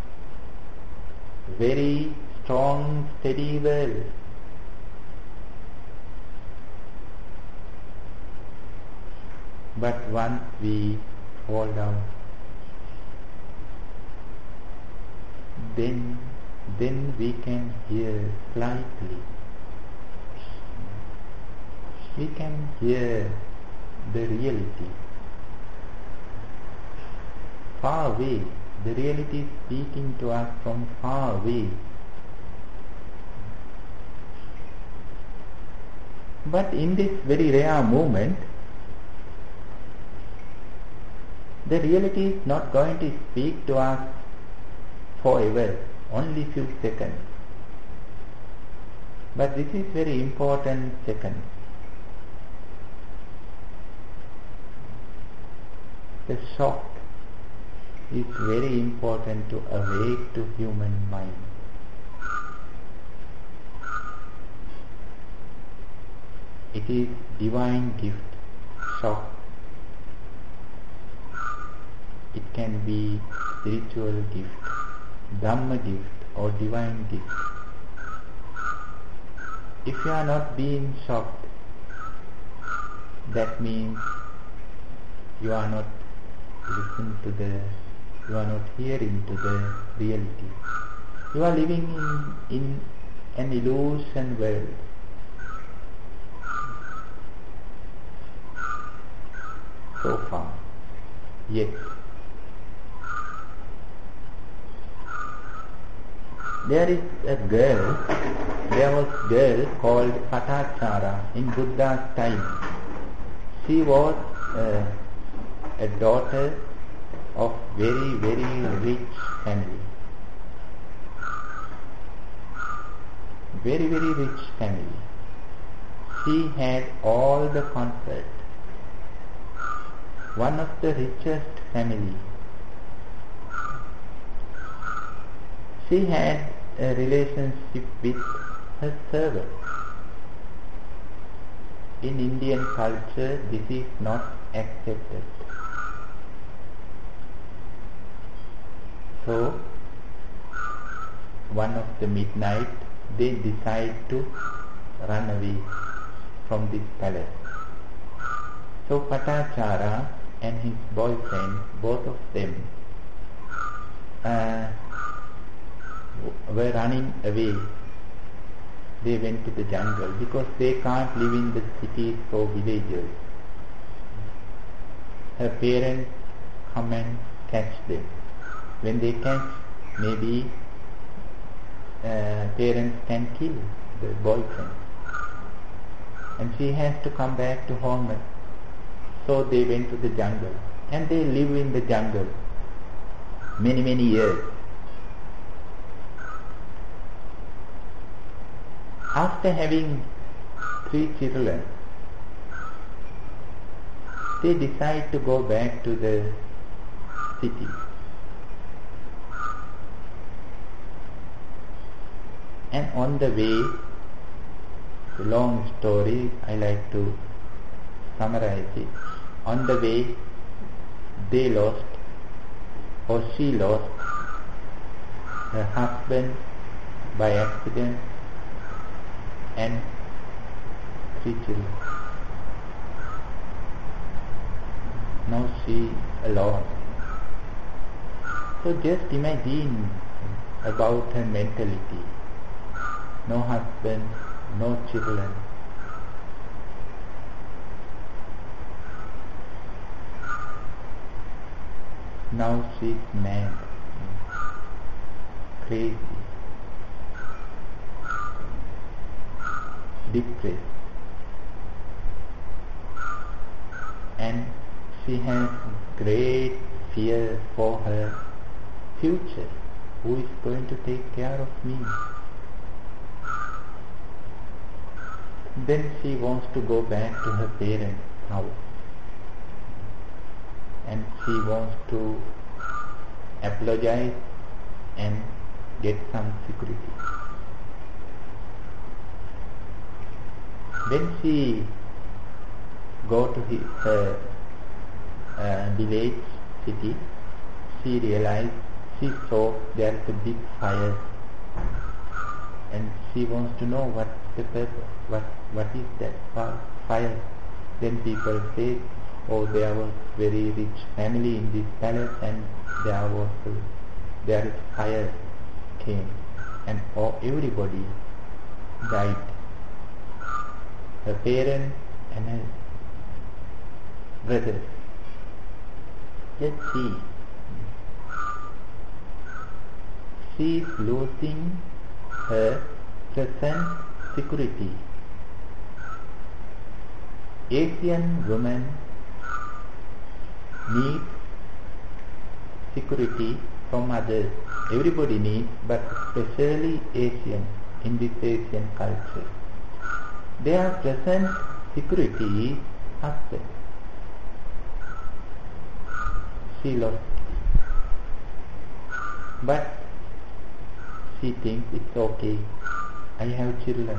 very strong, steady world. But once we fall down, then then we can hear slightly. We can hear the reality. Far away, the reality is speaking to us from far away. But in this very rare moment, the reality is not going to speak to us forever, only few seconds. But this is very important second. The shock is very important to awake to human mind. It is divine gift, shock. It can be spiritual gift, Dhamma gift or divine gift. If you are not being shocked, that means you are not listening to the, you are not hearing to the reality. You are living in, in an illusion world. So far, yet there is a girl, there was a girl called Patachara in Buddha's time. She was uh, a daughter of very, very rich family. Very, very rich family. She had all the comfort. One of the richest family. She had a relationship with her servant. In Indian culture, this is not accepted. So, one of the midnight, they decide to run away from this palace. So Patachara and his boyfriend, both of them, uh, were running away. They went to the jungle because they can't live in the cities or villages. Her parents come and catch them. When they catch, maybe uh, parents can kill the boyfriend. And she has to come back to home. So they went to the jungle. And they live in the jungle many, many years. After having three children, they decide to go back to the city. And on the way, the long story, I like to summarize it. On the way, they lost, or she lost, her husband by accident and three children. Now she alone. So just imagine about her mentality. No husband, no children. Now she's mad, crazy, depressed. and she has great fear for her future. Who is going to take care of me? Then she wants to go back to her parents' house, and she wants to apologize and get some security. When she go to his, her uh, village city, she realized, she saw there is a big fire, and she wants to know what's the purpose, what, what is that fire. Then people say, oh, there was very rich family in this palace, and there was a, there is fire came, and all, everybody died. Her parents and her brothers. Just see, she is losing her present security. Asian women need security from others. Everybody needs, but especially Asian, in this Asian culture. Their present security is husband. She lost it. But she thinks it's okay. I have children.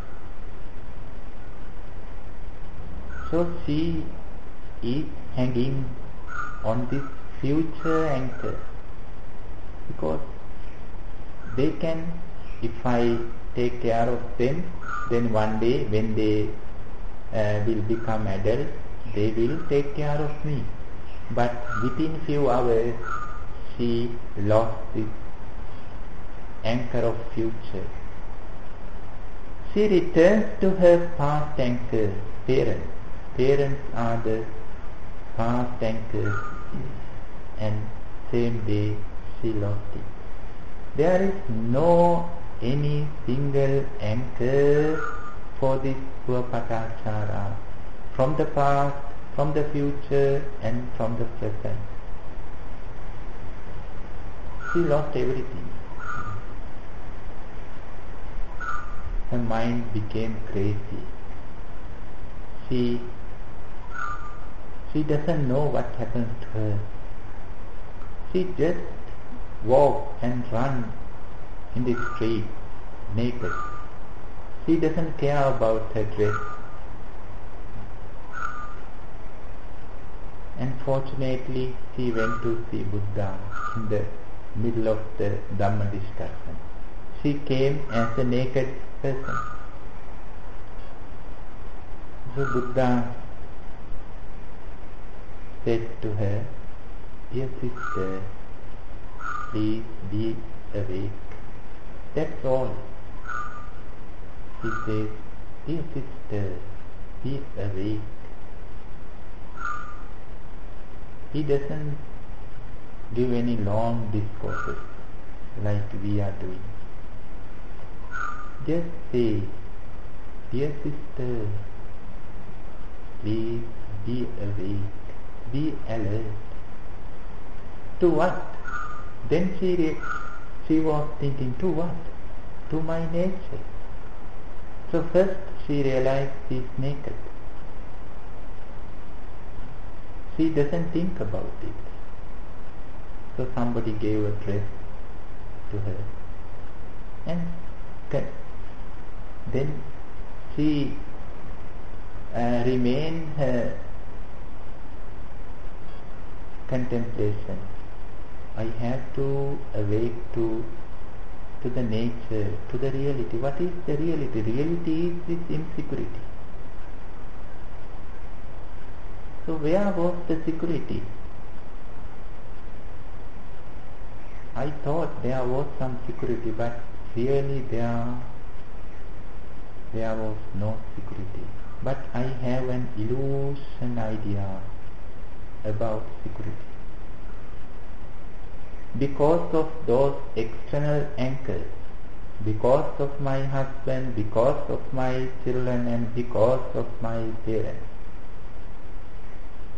So she is hanging on this future anchor, because they can, if I take care of them, then one day when they uh, will become adults, they will take care of me. But within few hours, she lost this anchor of future. She returns to her past anchor, parents. Parents are the past anchors, and same day she lost it. There is no any single anchor for this poor Patachara, from the past, from the future, and from the present. She lost everything. Her mind became crazy. She, she doesn't know what happened to her. She just walk and run in the street naked. She doesn't care about her dress. And fortunately, she went to see Buddha in the middle of the Dhamma discussion. She came as a naked person. So Buddha said to her, "Dear sister, please be awake." That's all. He says, "Dear sister, be awake." He doesn't give any long discourses like we are doing. Just say, "Dear sister, please be awake, be alert." To what? Then she, re- she was thinking, to what? To my nature. So first she realized she is naked. She doesn't think about it. So somebody gave a dress to her, and then she uh, remained her contemplation. I have to awake to to the nature, to the reality. What is the reality? Reality is this insecurity. So where was the security? I thought there was some security, but really there, there was no security. But I have an illusion idea about security. Because of those external anchors, because of my husband, because of my children, and because of my parents,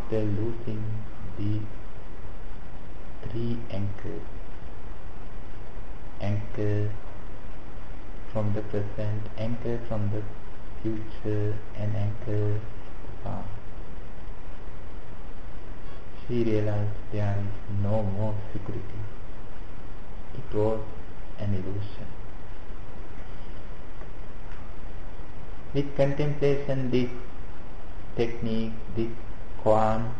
after losing these three anchors, anchor from the present, anchor from the future, and anchor the past, she realized there is no more security. It was an illusion. With contemplation, this technique, this koan,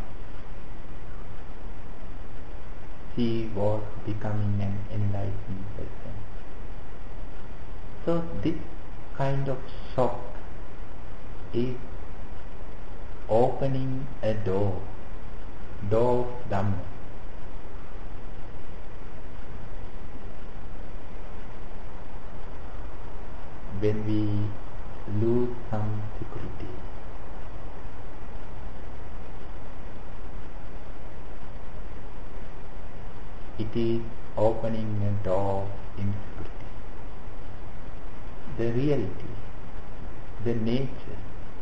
she was becoming an enlightened person. So this kind of shock is opening a door, door of Dhamma. When we lose some security, it is opening a door of insecurity. The reality, the nature.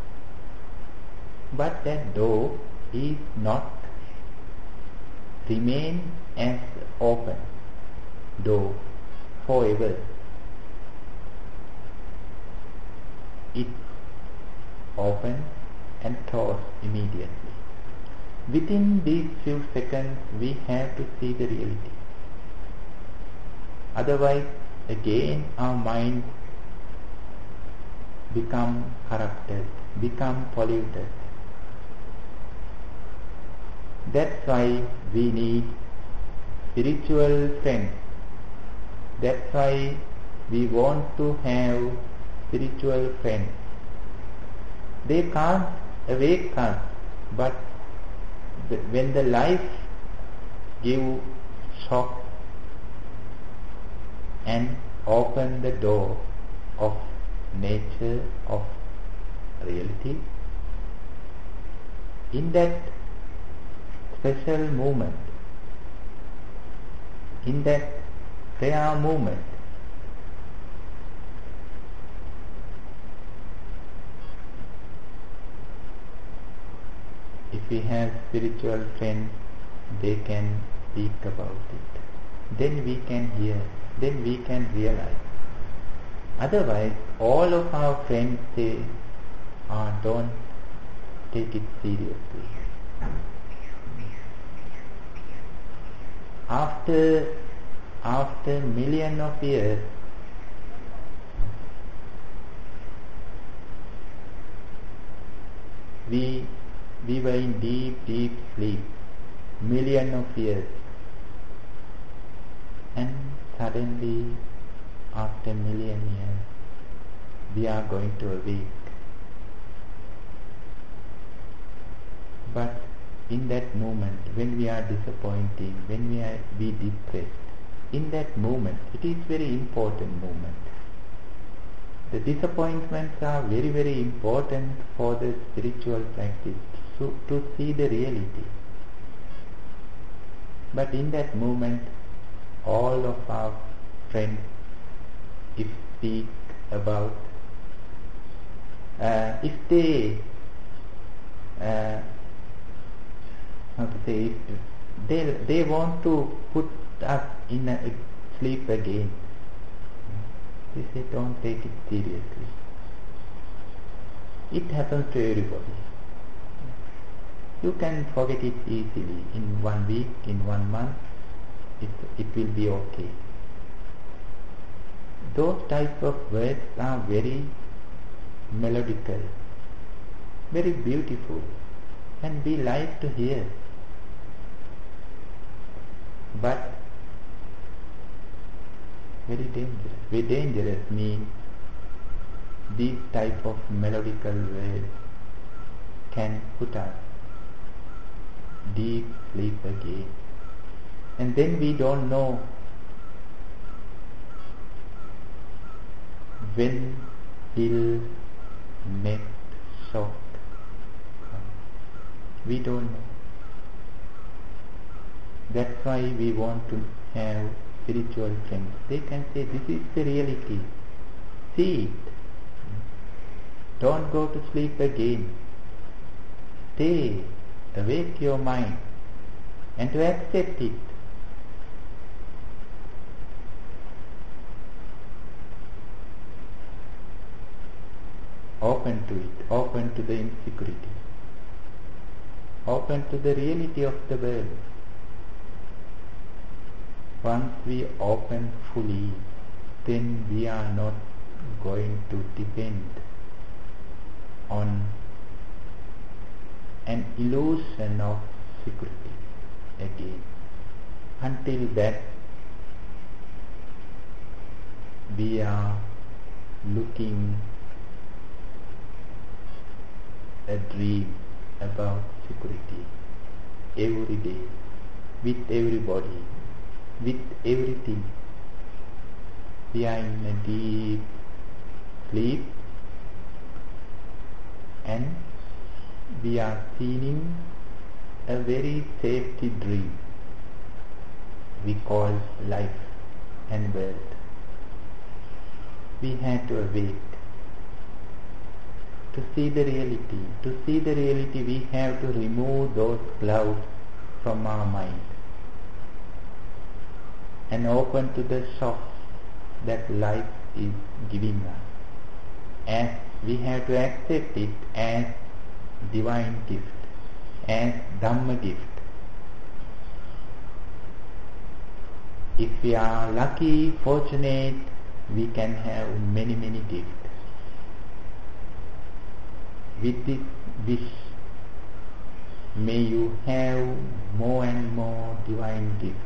But that door is not remain as open door forever. It opens and closes immediately. Within these few seconds, we have to see the reality. Otherwise, again our mind become corrupted, become polluted. That's why we need spiritual friends. That's why we want to have spiritual friends. They can't awake us, but the, when the life give shock and open the door of nature, of reality, in that special moment, in that prayer moment, if we have spiritual friends, they can speak about it. Then we can hear, then we can realize. Otherwise, all of our friends say, ah, don't take it seriously. After after million of years, we we were in deep, deep sleep, million of years, and suddenly, after million years, we are going to awake. But in that moment, when we are disappointed, when we are we depressed, in that moment, it is very important moment. The disappointments are very, very important for the spiritual practice, so to see the reality. But in that moment, all of our friends, if speak about, uh, if they, uh, how to say, if they they want to put us in a sleep again. We say, don't take it seriously. It happens to everybody. You can forget it easily. In one week, in one month, it, it will be okay. Those types of words are very melodical, very beautiful, and we like to hear. But very dangerous. Very dangerous means these type of melodical words can put us deep sleep again. And then we don't know when will next shock come. We don't know. That's why we want to have spiritual friends. They can say, this is the reality. See it. Don't go to sleep again. Stay awake your mind and to accept it. Open to it, open to the insecurity, open to the reality of the world. Once we open fully, then we are not going to depend on an illusion of security again. Until that, we are looking a dream about security every day, with everybody, with everything. We are in a deep sleep and we are seeing a very safety dream we call life and world. We have to awake to see the reality. To see the reality, we have to remove those clouds from our mind and open to the shock that life is giving us. As we have to accept it as divine gift, as Dhamma gift. If we are lucky, fortunate, we can have many, many gifts. With this wish, may you have more and more divine gift,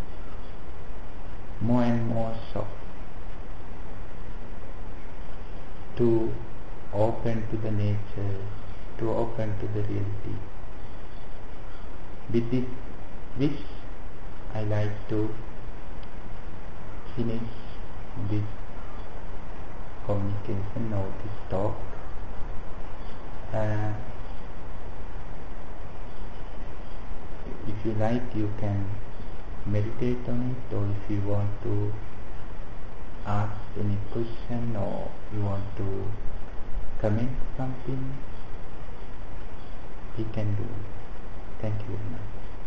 more and more shock, to open to the nature, to open to the reality. With this wish, I like to finish this communication or this talk. Uh, if you like, you can meditate on it, or if you want to ask any question or you want to comment something, you can do it. Thank you very much.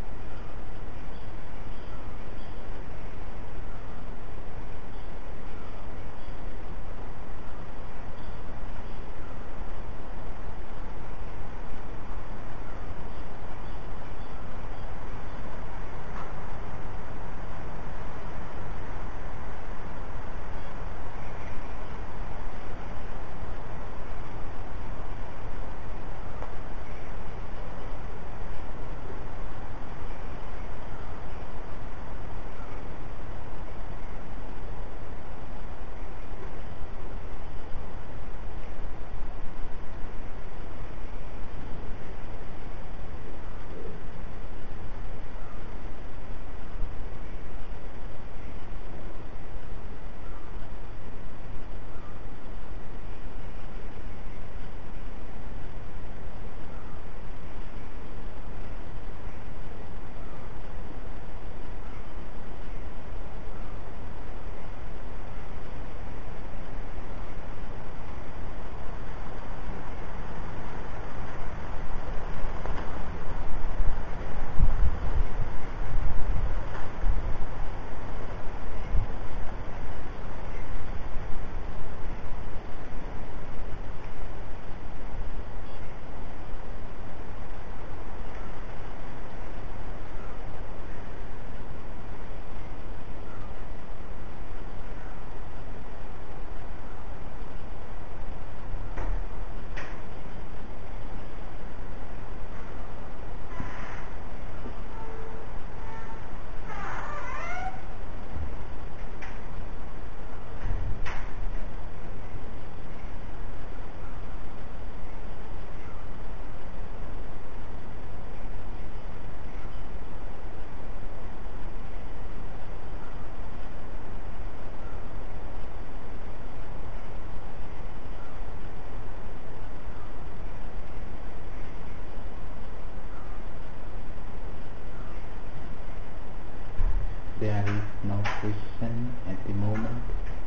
There is no question at the moment.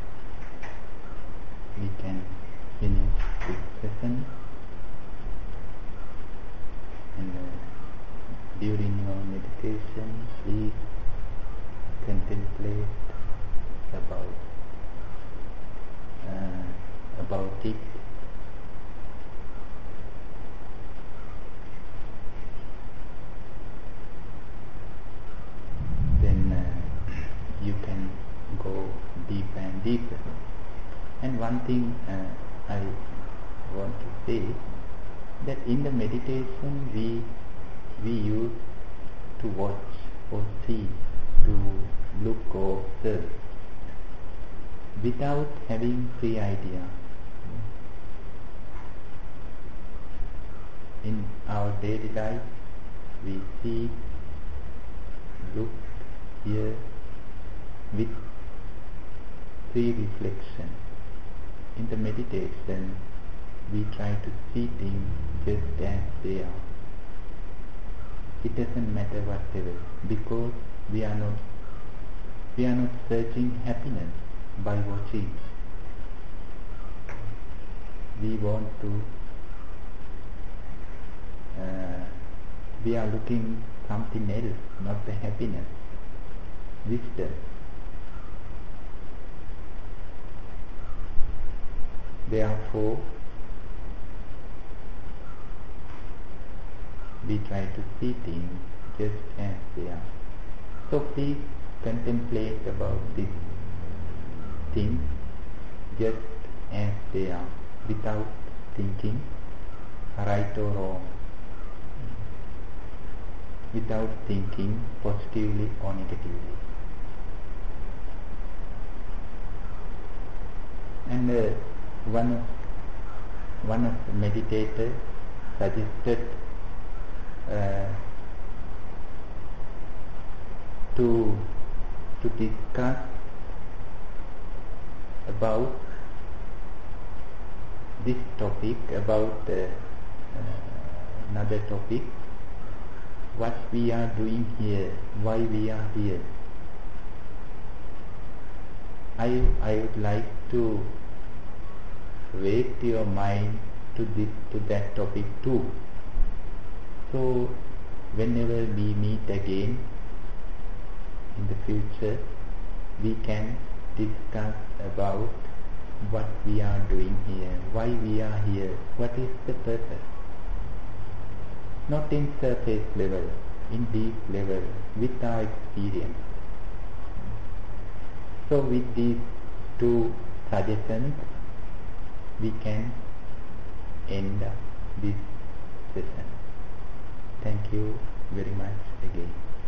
We can finish this session and uh, meditation, please contemplate about uh, about it. Then uh, you can go deeper and deeper. And one thing uh, I want to say, that in the meditation we we use to watch or see, to look or observe, without having free idea. In our daily life, we see, look, hear with free reflection. In the meditation, we try to see things just as they are. It doesn't matter whatever, because we are not we are not searching happiness by watching. We want to uh, we are looking something else, not the happiness, wisdom. Therefore, we try to see things just as they are. So please contemplate about these things just as they are, without thinking right or wrong, without thinking positively or negatively. And uh, one of one of the meditators suggested uh, to to discuss about this topic, about uh, uh, another topic, what we are doing here, why we are here. I I would like to raise your mind to this to that topic too. So whenever we meet again in the future, we can discuss about what we are doing here, why we are here, what is the purpose. Not in surface level, in deep level, with our experience. So with these two suggestions, we can end up this session. Thank you very much again.